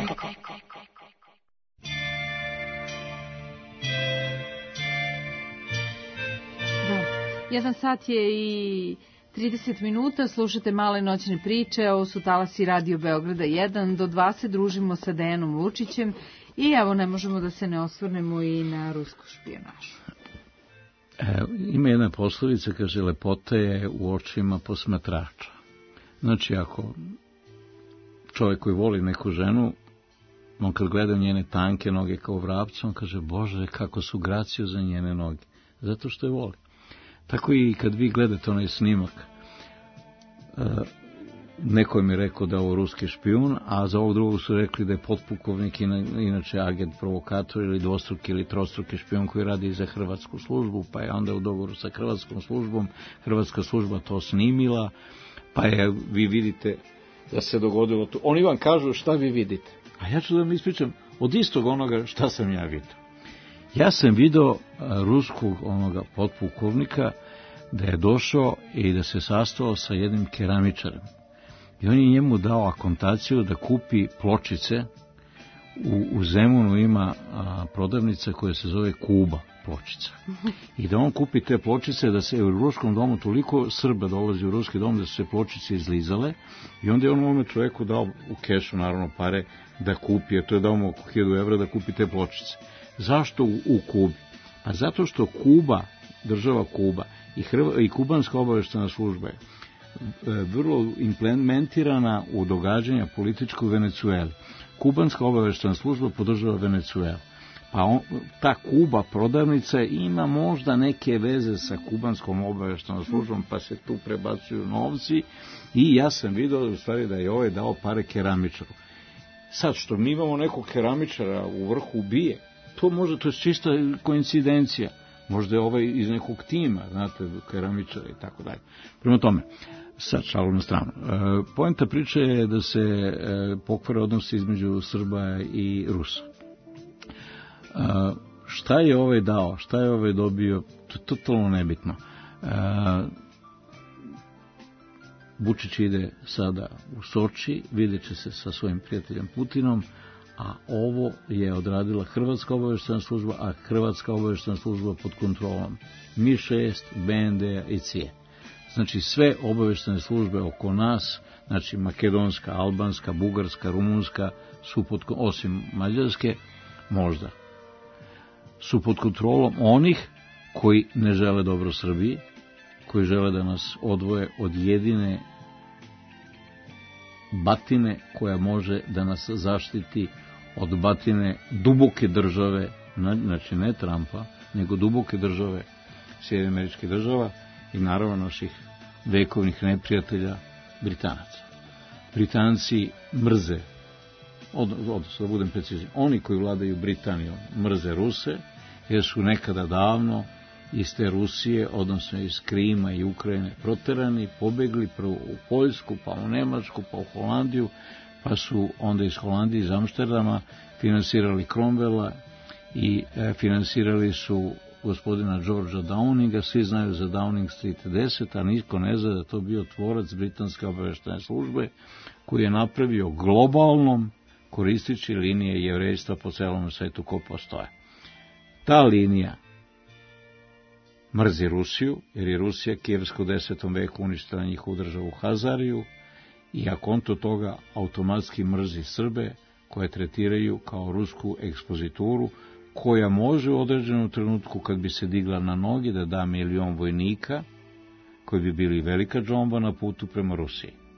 Jedan sat je i 30 minuta, slušate Male noćne priče, ovo su talasi Radio Beograda 1, do 2 se družimo sa Dejanom Lučićem i evo ne možemo da se ne osvrnemo i na rusku špijunažu. Ima jedna poslovica, kaže, lepota je u očima posmatrača. Znači, ako čovjek koji voli neku ženu, on kad gleda njene tanke noge kao vrapca, on kaže, Bože, kako su graciozne njene noge, zato što je voli. Tako i kad vi gledate onaj snimak, neko mi je rekao da je ovo ruski špijun, a za ovog drugog su rekli da je potpukovnik, inače agent provokator ili dvostruki ili trostruki špijun koji radi za hrvatsku službu, pa je onda u dogovoru sa hrvatskom službom, hrvatska služba to snimila, pa je, vi vidite da se dogodilo to. Oni vam kažu šta vi vidite, a ja ću da vam ispričam od istog onoga šta sam ja vidio. Ja sam vidio ruskog onoga potpukovnika da je došao i da se sastao sa jednim keramičarem. I on je njemu dao akontaciju da kupi pločice. U Zemunu ima prodavnica koja se zove Kuba pločica. I da on kupi te pločice, da se u ruskom domu toliko Srba dolazi u ruski dom da su se pločice izlizale. I onda je on ovome čoveku dao u kešu, naravno, pare da kupi, jer to je dao mu oko 1000 evra da kupi te pločice. Zašto u Kubi? Pa zato što Kuba, država Kuba i kubanska obaveštajna služba je vrlo implementirana u događanja političku u Venecueli. Kubanska obaveštajna služba podržava Venecuelu. Pa ta Kuba prodavnica ima možda neke veze sa kubanskom obaveštajnom službom, pa se tu prebacuju novci i ja sam vidio u stvari da je ovaj dao pare keramičaru. Sad što mi imamo nekog keramičara u vrhu BIA, to može, to je čista koincidencija. Možda je ovaj iz nekog tima, znate, keramičara i tako dalje. Prema tome, sad šalu na stranu. Poenta priče je da se pokvare odnosi između Srba i Rusa. Šta je ovaj dao, šta je ovaj dobio, to je totalno nebitno. Vučić ide sada u Soči, vidjet će se sa svojim prijateljem Putinom, a ovo je odradila Hrvatska obaveštajna služba, a Hrvatska obaveštajna služba pod kontrolom Mi-6, BND-a i CIA. Znači sve obaveštajne službe oko nas, znači makedonska, albanska, bugarska, rumunska, su osim mađarske, možda, su pod kontrolom onih koji ne žele dobro Srbiji, koji žele da nas odvoje od jedine batine koja može da nas zaštiti od batine duboke države, znači ne Trumpa, nego duboke države Sjedinjenih Američkih Država i naravno naših vekovnih neprijatelja Britanaca. Britanci mrze, odnosno da budem precizan, oni koji vladaju Britanijom mrze Ruse, jer su nekada davno iz te Rusije, odnosno iz Krima i Ukrajine proterani, pobegli prvo u Poljsku, pa u Nemačku, pa u Holandiju, pa su onda iz Holandije, iz Amsterdama, finansirali Cromwella i finansirali su gospodina Georgea Downinga. Svi znaju za Downing Street 10, a niko ne zna da to bio tvorac britanske obaveštajne službe koji je napravio globalnom koristići linije jevrejstva po celom svetu ko postoje. Ta linija mrzi Rusiju, jer je Rusija Kijevska u 10. veku uništila njihovu državu Hazariju i a konto toga automatski mrzi Srbe koje tretiraju kao rusku ekspozituru koja može u određenom trenutku kad bi se digla na noge da da 1.000.000 vojnika koji bi bili velika džomba na putu prema Rusiji.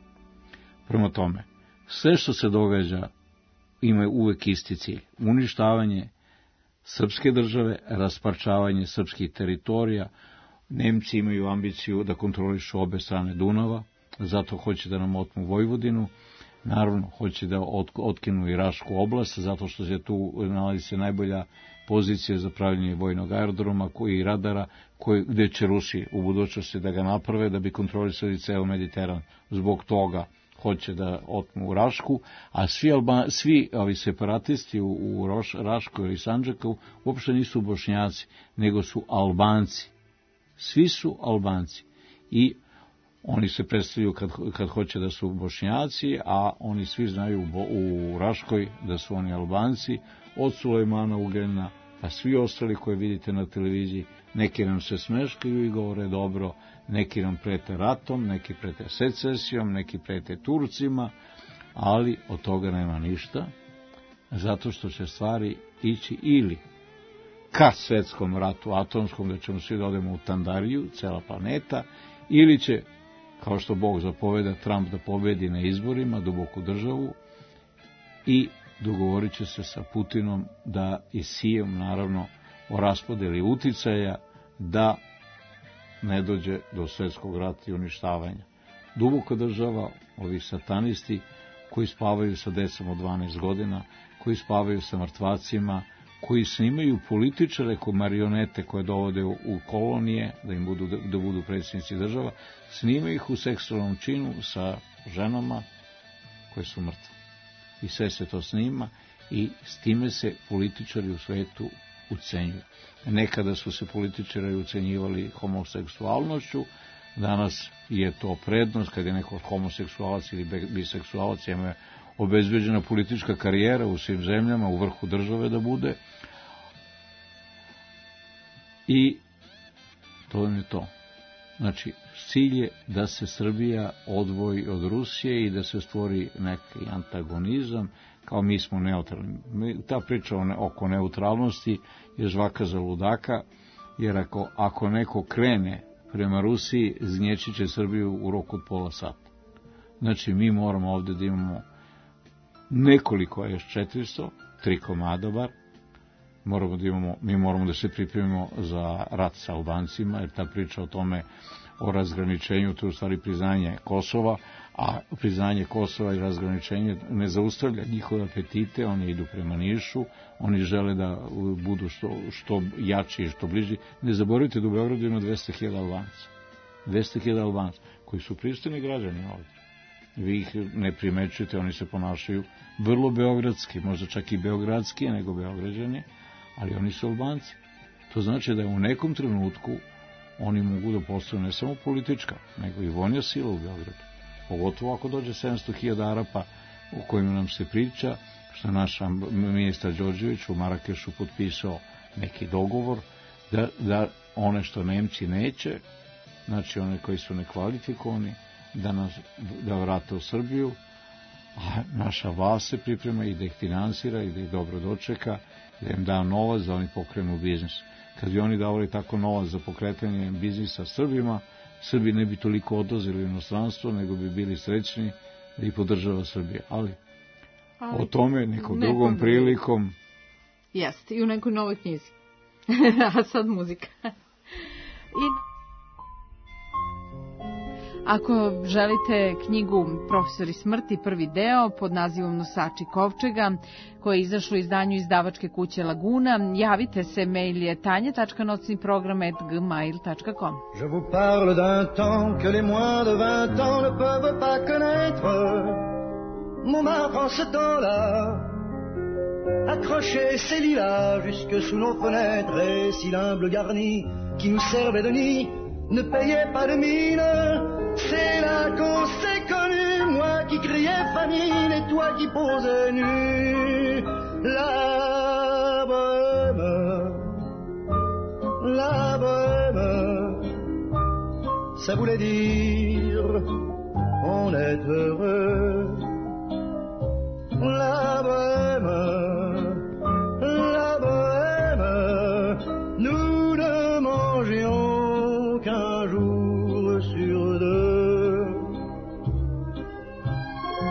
Prema tome, sve što se događa ima uvek isti cilj. Uništavanje srpske države, rasparčavanje srpskih teritorija. Nemci imaju ambiciju da kontrolišu obe strane Dunava, zato hoće da nam otmu Vojvodinu. Naravno, hoće da otkinu i Rašku oblast, zato što se tu nalazi se najbolja pozicija za pravljenje vojnog aerodroma i radara, gde će Rusi u budućnosti da ga naprave, da bi kontrolisali ceo Mediteran. Zbog toga hoće da otmu Rašku, a svi ovi separatisti u Raškoj ili Sandžaku uopšte nisu Bošnjaci, nego su Albanci. Svi su Albanci. I oni se predstavljaju kad hoće da su Bošnjaci, a oni svi znaju u Raškoj da su oni Albanci, od Sulejmana Ugljanina, pa svi ostali koje vidite na televiziji. Neki nam se smeškaju i govore dobro, neki nam prete ratom, neki prete secesijom, neki prete Turcima, ali od toga nema ništa, zato što će stvari ići ili ka svetskom ratu atomskom, da ćemo svi da odemo u Tandariju, cela planeta, ili će, kao što Bog zapoveda, Trump da pobedi na izborima, duboku državu, i dogovorit će se sa Putinom da i Sijem, naravno, o raspodeli uticaja, da ne dođe do svetskog rata i uništavanja. Duboka država, ovi satanisti koji spavaju sa decom od 12 godina, koji spavaju sa mrtvacima, koji snimaju političare kao marionete koje dovode u kolonije, da budu predsjednici država, snimaju ih u seksualnom činu sa ženama koje su mrtve. I sve se to snima i s time se političari u svetu ucenjuju. Nekada su se političari ucenjivali homoseksualnošću, danas je to prednost, kad je neko homoseksualac ili biseksualac, ima obezbeđena politička karijera u svim zemljama, u vrhu države da bude. I to je to. Znači, cilj je da se Srbija odvoji od Rusije i da se stvori neki antagonizam, kao mi smo neutralni. Ta priča oko neutralnosti je žvaka za ludaka, jer ako neko krene prema Rusiji, zgnječit će Srbiju u roku od pola sata. Znači, mi moramo ovde da imamo nekoliko S-400, 3 komada bar, mi moramo da se pripremimo za rat sa Albancima, jer ta priča o tome, o razgraničenju, to je u stvari priznanje Kosova, a priznanje Kosova i razgraničenje ne zaustavlja njihove apetite, oni idu prema Nišu, oni žele da budu što jači i što bliži. Ne zaboravite da u Beogradu ima 200.000 Albanca. 200.000 Albanca, koji su pristojni građani ovdje. Vi ih ne primećujete, oni se ponašaju vrlo beogradski, možda čak i beogradski nego beograđani, ali oni su Albanci. To znači da u nekom trenutku oni mogu da postanu ne samo politička, nego i vojna sila u Beogradu. Pogotovo ako dođe 700.000 Arapa o kojima nam se priča, što naš ministar Đorđević u Marakešu potpisao neki dogovor, da one što Nemci neće, znači one koji su nekvalifikovani, da vrate u Srbiju, a naša vlast se priprema i da ih finansira i da ih dobro dočeka, da im da novac da oni pokrenu biznis. Kad bi oni davali tako novac za pokretanje biznisa Srbima, Srbi ne bi toliko odlazili u inostranstvo, nego bi bili srećni da ih podržava Srbija. Ali o tome nekom drugom prilikom. Jeste, i u nekoj novoj knjizi. A sad muzika. Ako želite knjigu Profesori smrti, prvi deo, pod nazivom Nosači kovčega, koje je izašlo u izdanju izdavačke kuće Laguna, javite se, mail je tanja.nocniprogram@gmail.com. Je vous parle d'un temps que les moins de 20 ans ne peuvent pas connaître. Montmartre en ce temps-là accrochait ses lilas jusque sous nos fenêtres, et si l'humble garni qui nous servait de nid ne payait pas de mine. C'est là qu'on s'est connus, moi qui criais famine et toi qui posais nu. La bohème, ça voulait dire on est heureux. La bohème, nous ne mangions qu'un jour sur deux.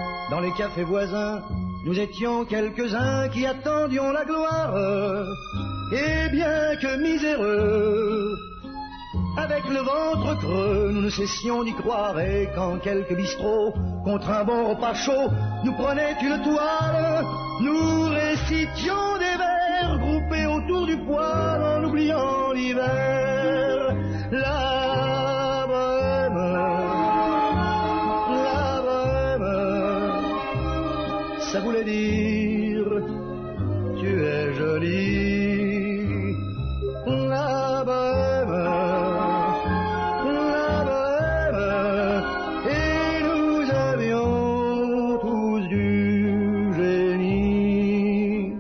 café voisin, nous étions quelques-uns qui attendions la gloire. Et bien que miséreux, avec le ventre creux, nous ne cessions d'y croire. Et quand quelques bistrots, contre un bon repas chaud, nous prenaient une toile, nous récitions des vers groupés autour du poêle en oubliant l'hiver. La Bohème, ça voulait dire tu es jolie. La Bohème, et nous avions tous du génie.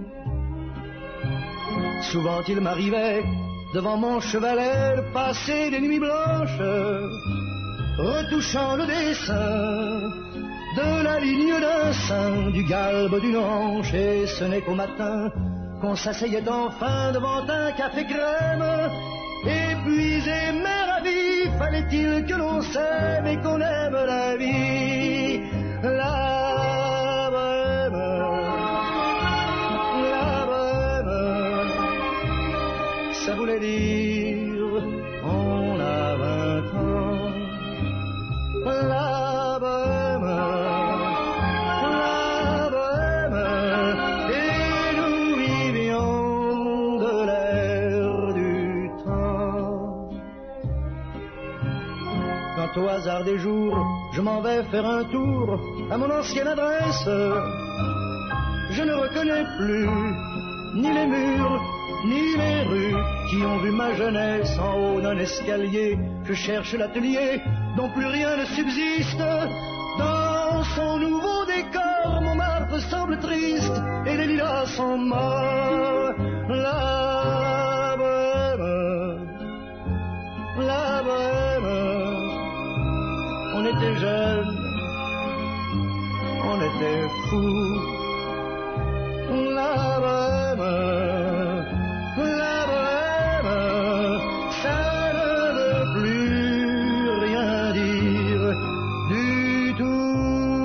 Souvent il m'arrivait devant mon chevalet de passer des nuits blanches, retouchant le dessin de la ligne d'un sein, du galbe d'une hanche, et ce n'est qu'au matin qu'on s'asseyait enfin devant un café crème. Épuisé mais ravi, fallait-il que l'on s'aime et qu'on aime la vie. La Bohème, ça voulait dire on a 20 ans. La Bohème, et nous vivions de l'air du temps. Quand au hasard des jours, je m'en vais faire un tour à mon ancienne adresse, je ne reconnais plus ni les murs, ni les rues qui ont vu ma jeunesse en haut d'un escalier. Je cherche l'atelier dont plus rien ne subsiste. Dans son nouveau décor, Montmartre semble triste et les lilas sont morts. La Bohème, on était jeunes, on était fous. La Bohème, ça ne veut plus rien dire du tout.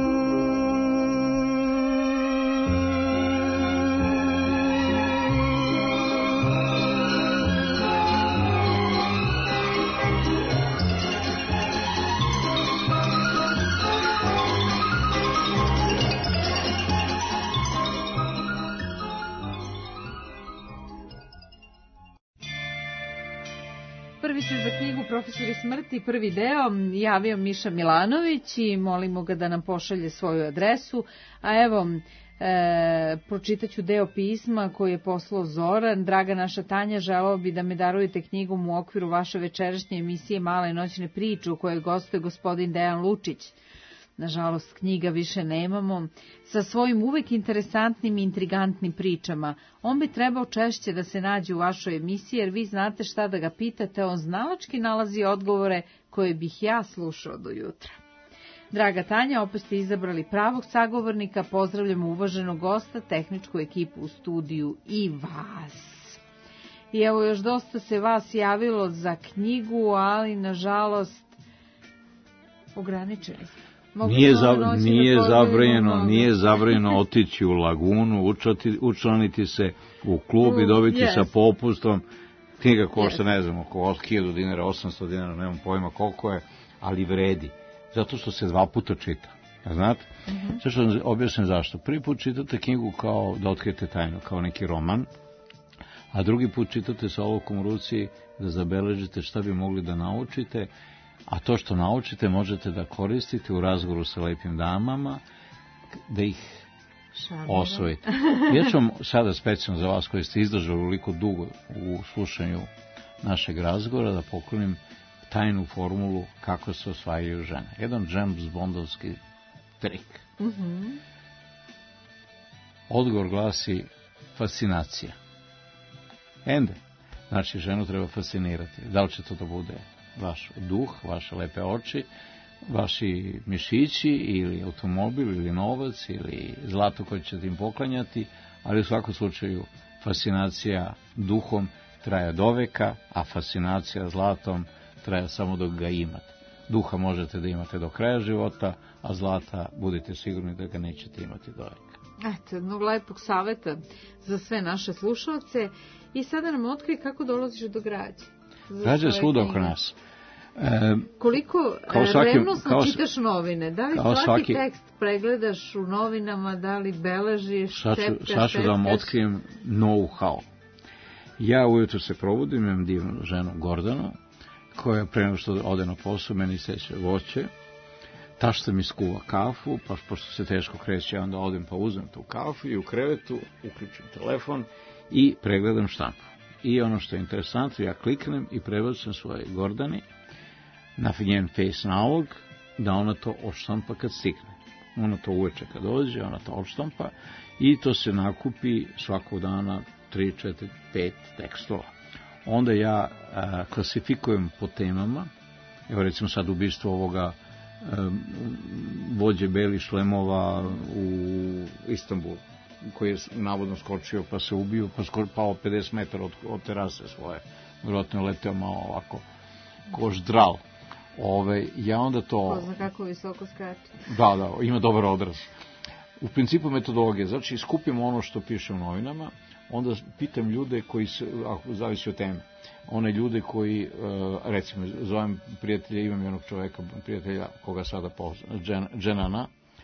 Prvi se za knjigu Profesori smrti, prvi deo, javio Miša Milanović i molimo ga da nam pošalje svoju adresu. A evo, pročitaću deo pisma koji je poslao Zoran. Draga naša Tanja, želeo bi da me darujete knjigom u okviru vaše večerašnje emisije Male noćne priče u kojoj gostuje gospodin Dejan Lučić. Nažalost, knjiga više nemamo. Sa svojim uvek interesantnim i intrigantnim pričama. On bi trebao češće da se nađe u vašoj emisiji, jer vi znate šta da ga pitate, on znalački nalazi odgovore koje bih ja slušao do jutra. Draga Tanja, opet ste izabrali pravog sagovornika, pozdravljamo uvaženog gosta, tehničku ekipu u studiju i vas. I evo, još dosta se vas javilo za knjigu, ali nažalost ograničeni ste. Nije zabranjeno otići u lagunu, učlaniti se u klub i dobiti sa popustom. Knjiga košta, ne znam, oko 1000 dinara, 800 dinara, nemam pojma koliko je, ali vredi. Zato što se 2 puta čita. Znate? Sve što vam objasnim zašto. Prvi put čitate knjigu kao da otkrijete tajnu, kao neki roman, a drugi put čitate sa olovkom u ruci da zabeležite šta bi mogli da naučite, a to što naučite možete da koristite u razgovoru sa lepim damama, da ih osvojite. Ja ću vam sada specijalno za vas koji ste izdržali ovoliko dugo u slušanju našeg razgovora da poklonim tajnu formulu kako se osvajaju žene. Jedan James Bondovski trik. Odgovor glasi fascinacija. Ende. Znači, ženu treba fascinirati. Da li će to da bude vaš duh, vaše lepe oči, vaši mišići ili automobil ili novac ili zlato koje ćete im poklanjati, ali u svakom slučaju fascinacija duhom traje do veka, a fascinacija zlatom traje samo dok ga imate. duha možete da imate do kraja života, a zlata budite sigurni da ga nećete imati do veka. Eto, jednog lepog saveta za sve naše slušalce. I sada nam otkrij kako dolaziš do građe. Građa je svuda oko nas. Koliko revnosno čitaš novine? Da li svaki tekst pregledaš u novinama, da li beležiš, čepkaš? Sad ću da vam otkrijem know-how. Ja ujutro se probudim, imam divnu ženu Gordanu, koja pre nego što ode na posao, meni seće voće, tašta mi skuva kafu, pa pošto se teško kreće, onda odem pa uzmem tu kafu i u krevetu uključim telefon i pregledam štampu. I ono što je interesantno, ja kliknem i prebacim svoje Gordani na njen face nalog da ona to odštampa kad stigne. Ona to uveče kad dođe, ona to odštampa i to se nakupi svakog dana 3, 4, 5 tekstova. Onda ja klasifikujem po temama, evo recimo sad ubistvo ovoga vođe belih šlemova u Istanbulu, koji je navodno skočio pa se ubio, pa pao 50 metara od terase svoje. Vjerojatno je leteo malo ovako ko ždral. Ja onda to... Ko zna kako visoko skače. Da, ima dobar odraz. U principu metodologije, znači skupim ono što piše u novinama, onda pitam ljude koji se, ako zavisi od teme, one ljude koji, recimo, zovem prijatelja, imam jednog čoveka, prijatelja koga sada poznam, Dženana,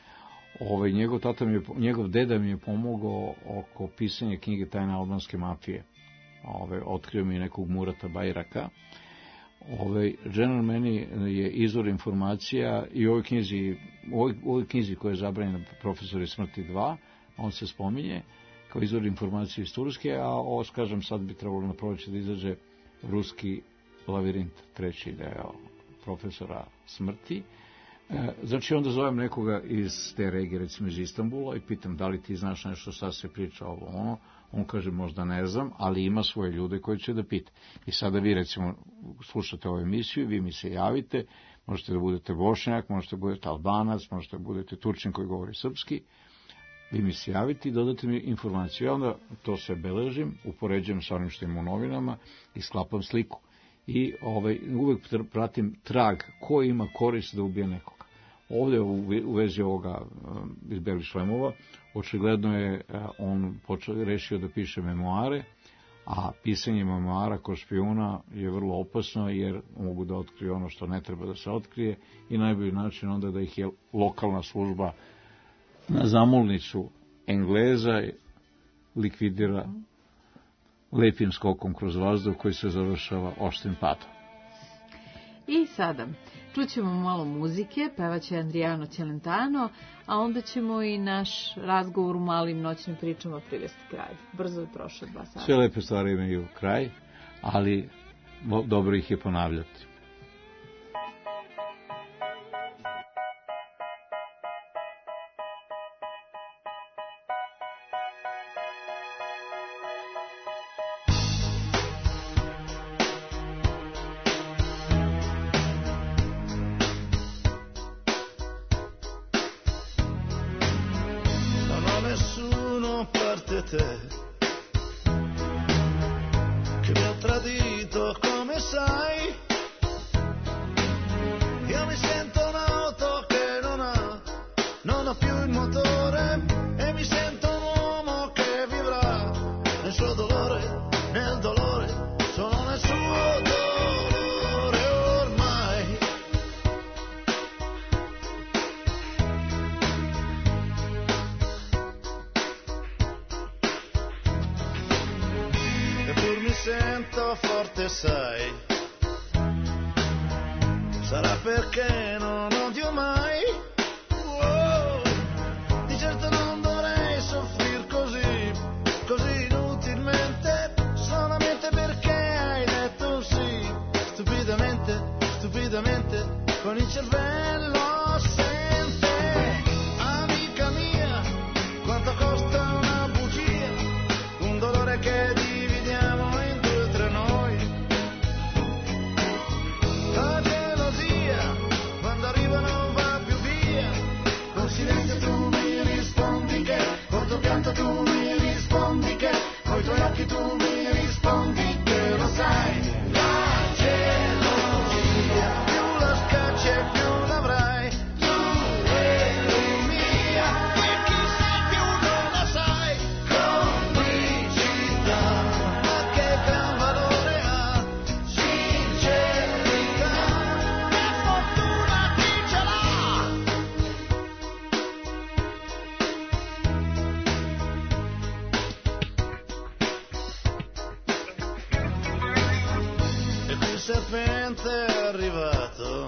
njegov deda mi je pomogao oko pisanja knjige Tajna albanske mafije. Otkrio mi nekog Murata Bajraka. Dženan meni je izvor informacija i u ovoj knjizi koja je zabranjena Profesori smrti 2, on se spominje kao izvor informacije iz Turske, a ovo, kažem, sad bi trebalo na proleće da izađe Ruski lavirint, 3. deo Profesora smrti. Znači, onda zovem nekoga iz te regije, recimo iz Istanbula, i pitam da li ti znaš nešto, sad se priča ovo, ono. On kaže, možda ne znam, ali ima svoje ljude koji će da pita. I sada vi, recimo, slušate ovu emisiju, vi mi se javite, možete da budete Bošnjak, možete da budete Albanac, možete da budete Turčin koji govori srpski, vi mi se javite i dodate mi informaciju. Ja onda to sve beležim, upoređujem sa onim što ima u novinama i sklapam sliku. I uvek pratim trag ko ima korist da ubije nekoga. Ovdje u vezi ovoga iz belih šlemova, očigledno je on rešio da piše memoare, a pisanje memoara kod špijuna je vrlo opasno jer mogu da otkriju ono što ne treba da se otkrije i najbolji način onda da ih je lokalna služba na zamolnicu Engleza likvidira lepim skokom kroz vazduh koji se završava oštrim padom. I sada čućemo malo muzike, pevaće Andrijano Celentano, a onda ćemo i naš razgovor u malim noćnim pričama privesti kraj. Brzo je prošlo 2 sata. Sve lepe stvari imaju kraj, ali dobro ih je ponavljati. Che mi ha tradito come sai, io mi sento un'auto che non ha più il motore e mi sento un uomo che vivrà nel suo dolore, nel dolore, solo nel suo dolore ormai. Eppur mi sento forte, sai, sarà perché non odio mai. Oh, di certo non dovrei soffrir così, così inutilmente, solamente perché hai detto sì, stupidamente, stupidamente, con il cervello assente. Amica mia, quanto costa una bugia, un dolore che dividiamo in 2 o 3 noi. La gelosia, quando arriva non va più via, con silenzio tu mi rispondi che, col tuo pianto tu mi rispondi che, coi tuoi occhi tu mi rispondi che lo sai. La gelosia, più la scaccia arrivato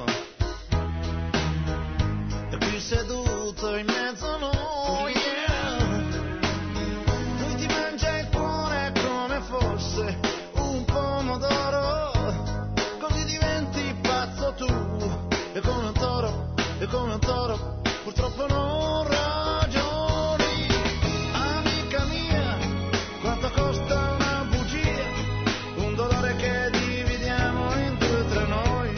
e qui seduto in mezzo a noi, yeah. Lui ti mangia il cuore come fosse un pomodoro, così diventi pazzo tu, e come un toro purtroppo non ragioni. Amica mia, quanto costa una bugia, un dolore che dividiamo in due tra noi.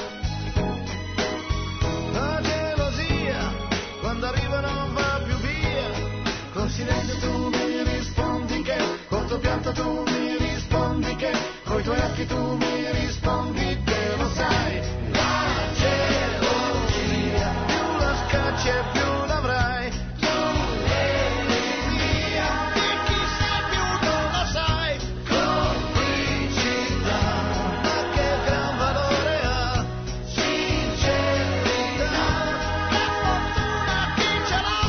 La gelosia, quando arriva non va più via, con silenzio tu mi rispondi che, col tuo pianto tu mi rispondi che, coi tuoi occhi tu mi rispondi che lo sai. La gelosia, più la scacci e più l'avrai, tu eri mia, e chi sei più non lo sai. Complicità, ma che gran valore ha, sincerità, che fortuna chi ce l'ha.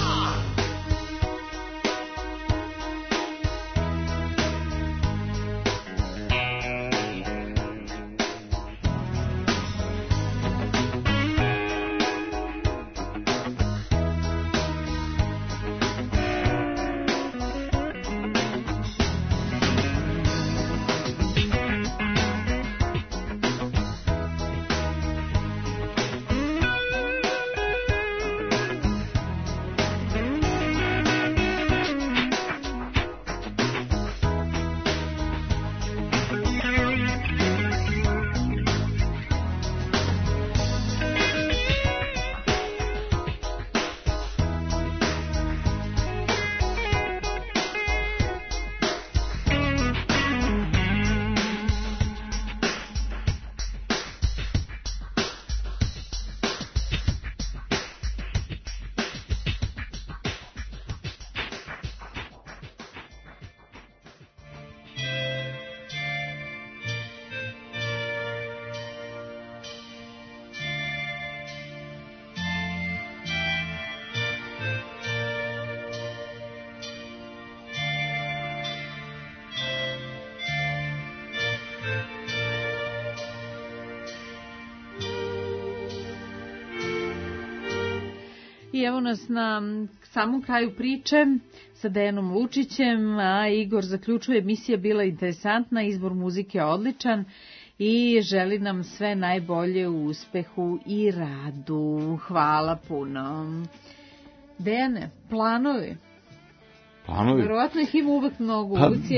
I evo nas na samom kraju priče sa Dejanom Lučićem, a Igor zaključuje, emisija bila interesantna, izbor muzike odličan i želi nam sve najbolje u uspehu i radu. Hvala puno. Dejane, planovi? Planovi? Verovatno ih ima uvek mnogo.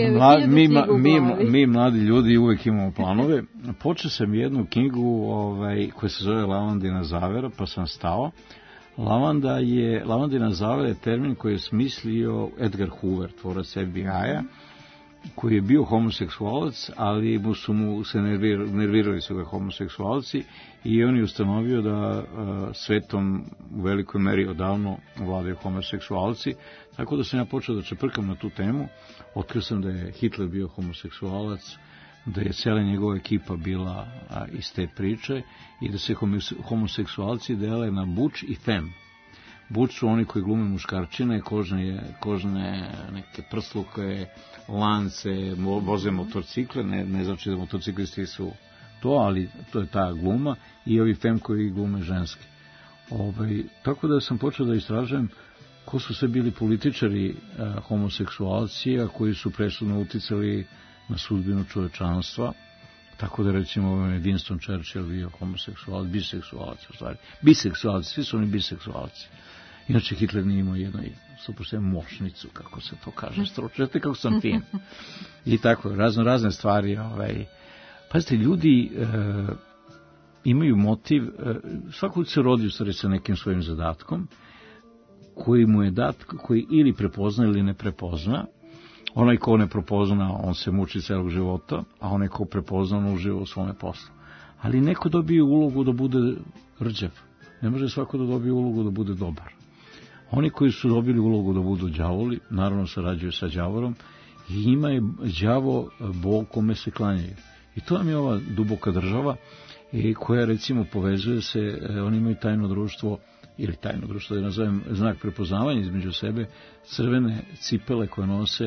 Mi mladi ljudi uvek imamo planove. Počeo sam jednu knjigu koja se zove Lavandina zavera, pa sam stao. Lavandina zavera je termin koji je smislio Edgar Hoover, tvorac FBI-a, koji je bio homoseksualac, ali nervirali su ga homoseksualci i on je ustanovio da svetom u velikoj meri odavno vladaju homoseksualci, tako da sam ja počeo da čeprkam na tu temu. Otkrio sam da je Hitler bio homoseksualac, da je cijela njegova ekipa bila iz te priče i da se homoseksualci dele na buč i fem. Buč su oni koji glume muškarčine, kožne neke prsluke, lance, voze motorcikle, ne znači da motociklisti su to, ali to je ta gluma, i ovi fem koji glume ženski. Tako da sam počeo da istražujem ko su sve bili političari homoseksualci, a koji su presudno uticali na sudbinu čovečanstva. Tako da recimo Winston Churchill bio homoseksualac, biseksualac, svi su oni biseksualci. Inače Hitler nije imao jednu mošnicu, kako se to kaže, stručete kako sam fin. I tako, razne stvari. Pazite, ljudi imaju motiv, svako se rodi u stvari sa nekim svojim zadatkom, koji mu je dat, koji ili prepozna ili ne prepozna. Onaj ko ne prepozna, on se muči celog života, a onaj ko prepozna, on uživa u svome poslu. Ali neko dobije ulogu da bude rđav. Ne može svako da dobije ulogu da bude dobar. Oni koji su dobili ulogu da budu đavoli, naravno sarađuju sa đavorom, i njima je đavo Bog kome se klanjaju. I to vam je ova duboka država, koja recimo povezuje se, oni imaju tajno društvo, da nazovem znak prepoznavanja između sebe, crvene cipele koje nose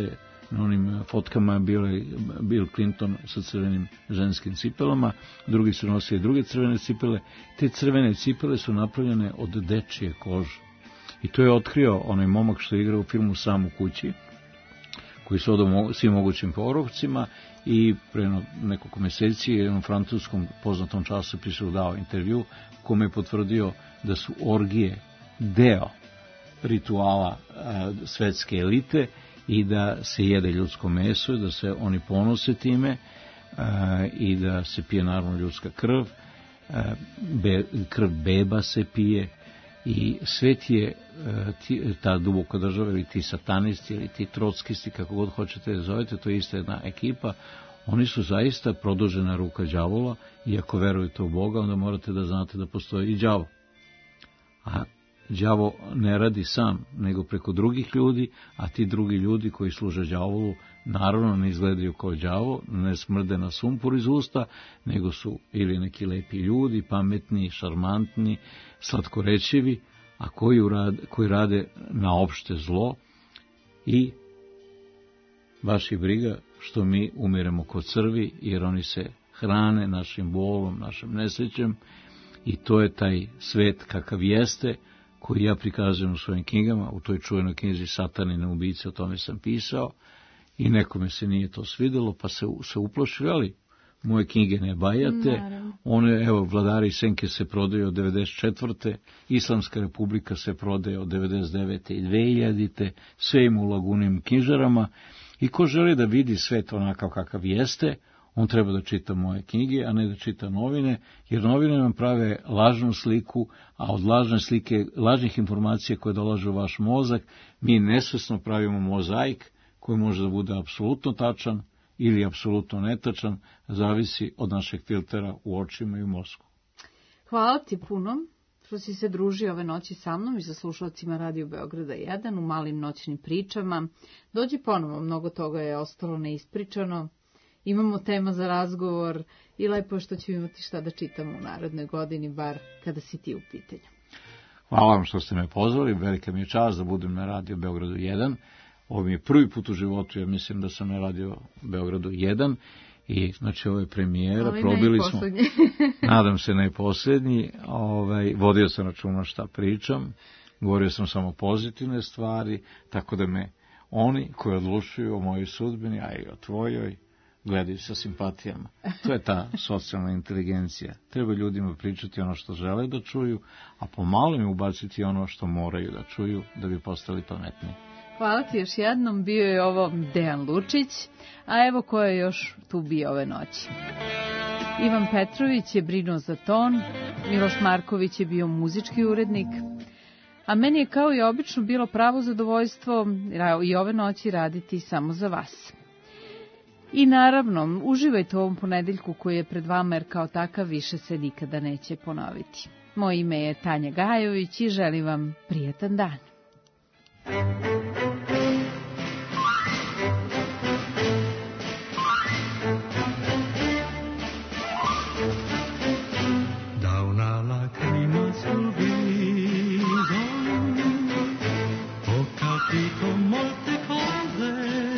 na onim fotkama Bill Clinton sa crvenim ženskim cipelama, drugi su nosili druge crvene cipele. Te crvene cipele su napravljene od dečije kože. I to je otkrio onaj momak što je igrao u filmu Sam u kući, koji su odao svim mogućim porovcima i pre nekoliko meseci je jednom francuskom poznatom časopisu dao intervju u kome je potvrdio da su orgije deo rituala svetske elite i da se jede ljudsko meso, da se oni ponose time i da se pije naravno ljudska krv, krv beba se pije i svet je ta duboka država ili ti satanisti ili ti trotskisti, kako god hoćete da zovete, to je ista jedna ekipa. Oni su zaista produžena ruka đavola i ako verujete u Boga, onda morate da znate da postoji i đavo. A đavo ne radi sam, nego preko drugih ljudi, a ti drugi ljudi koji služe đavolu naravno ne izgledaju kao đavo, ne smrde na sumpor iz usta, nego su ili neki lepi ljudi, pametni, šarmantni, slatkorečivi, a koji rade na opšte zlo i baš i briga što mi umiremo kod crvi, jer oni se hrane našim bolom, našim nesrećem i to je taj svet kakav jeste, koji ja prikazujem u svojim knjigama, u toj čuvenoj knjizi Satanine ubice, o tome sam pisao, i nekome se nije to svidelo, pa se uplošili, ali moje knjige ne bajate, one, evo, Vladari senke se prodaju od 94. Islamska republika se prodaje od 99. i 2000. Sve im u Lagunim knjižarama, i ko želi da vidi svet onakav kakav jeste, on treba da čita moje knjige, a ne da čita novine, jer novine nam prave lažnu sliku, a od lažne slike, lažnih informacija koje dolaže u vaš mozak, mi nesvesno pravimo mozaik koji može da bude apsolutno tačan ili apsolutno netačan, zavisi od našeg filtera u očima i u mozgu. Hvala ti puno što si se družio ove noći sa mnom i sa slušalcima Radio Beograda 1 u malim noćnim pričama. Dođi ponovo, mnogo toga je ostalo neispričano. Imamo tema za razgovor i lepo je što ćemo imati šta da čitamo u narednoj godini, bar kada si ti u pitanju. Hvala vam što ste me pozvali, velika mi je čast da budem na Radio Beogradu 1. Ovo mi je prvi put u životu, ja mislim da sam na Radio Beogradu 1 i znači ovo je premijera, probili smo, nadam se ne posljednji, vodio sam računa šta pričam, govorio sam samo pozitivne stvari, tako da me oni koji odlučuju o mojoj sudbini, a i o tvojoj, gledaju sa simpatijama. To je ta socijalna inteligencija. Treba ljudima pričati ono što žele da čuju, a pomalo im ubaciti ono što moraju da čuju da bi postali pametni. Hvala ti još jednom, bio je ovo Dejan Lučić, a evo ko je još tu bio ove noći. Ivan Petrović je brinuo za ton, Miloš Marković je bio muzički urednik, a meni je kao i obično bilo pravo zadovoljstvo i ove noći raditi samo za vas. I naravno, uživajte u ovom ponedeljku koji je pred vama, jer kao takav više se nikada neće ponoviti. Moje ime je Tanja Gajović i želim vam prijatan dan. Da una lacrima sul viso ho capito molte cose.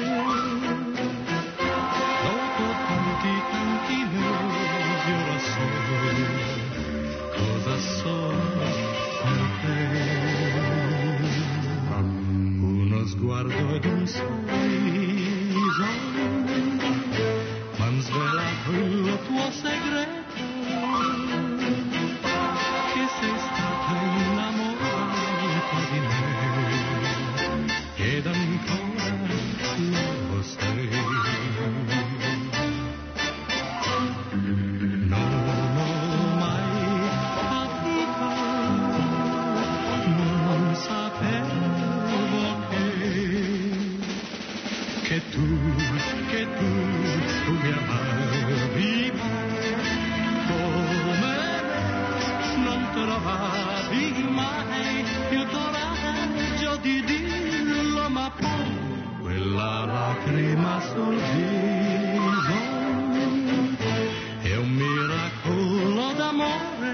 Dopo tanti mesi ora so cosa sono per te. Uno sguardo ed un sorriso m'han svelato il tuo segreto, che sei stata innamorata di me ed ancora lo sei. Non ho mai capito, non sapevo che tu mi amavi come non trovavi mai il coraggio di dirlo, ma poi quella lacrima sul viso è un miracolo d'amore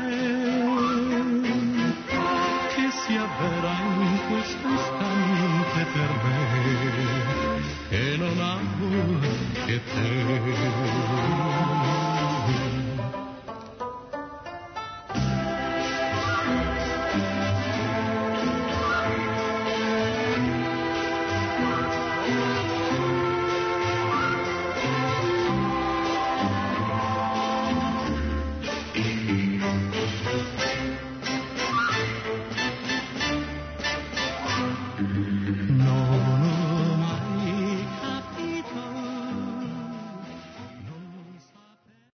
che si avvera in questo istante per me e non ha me.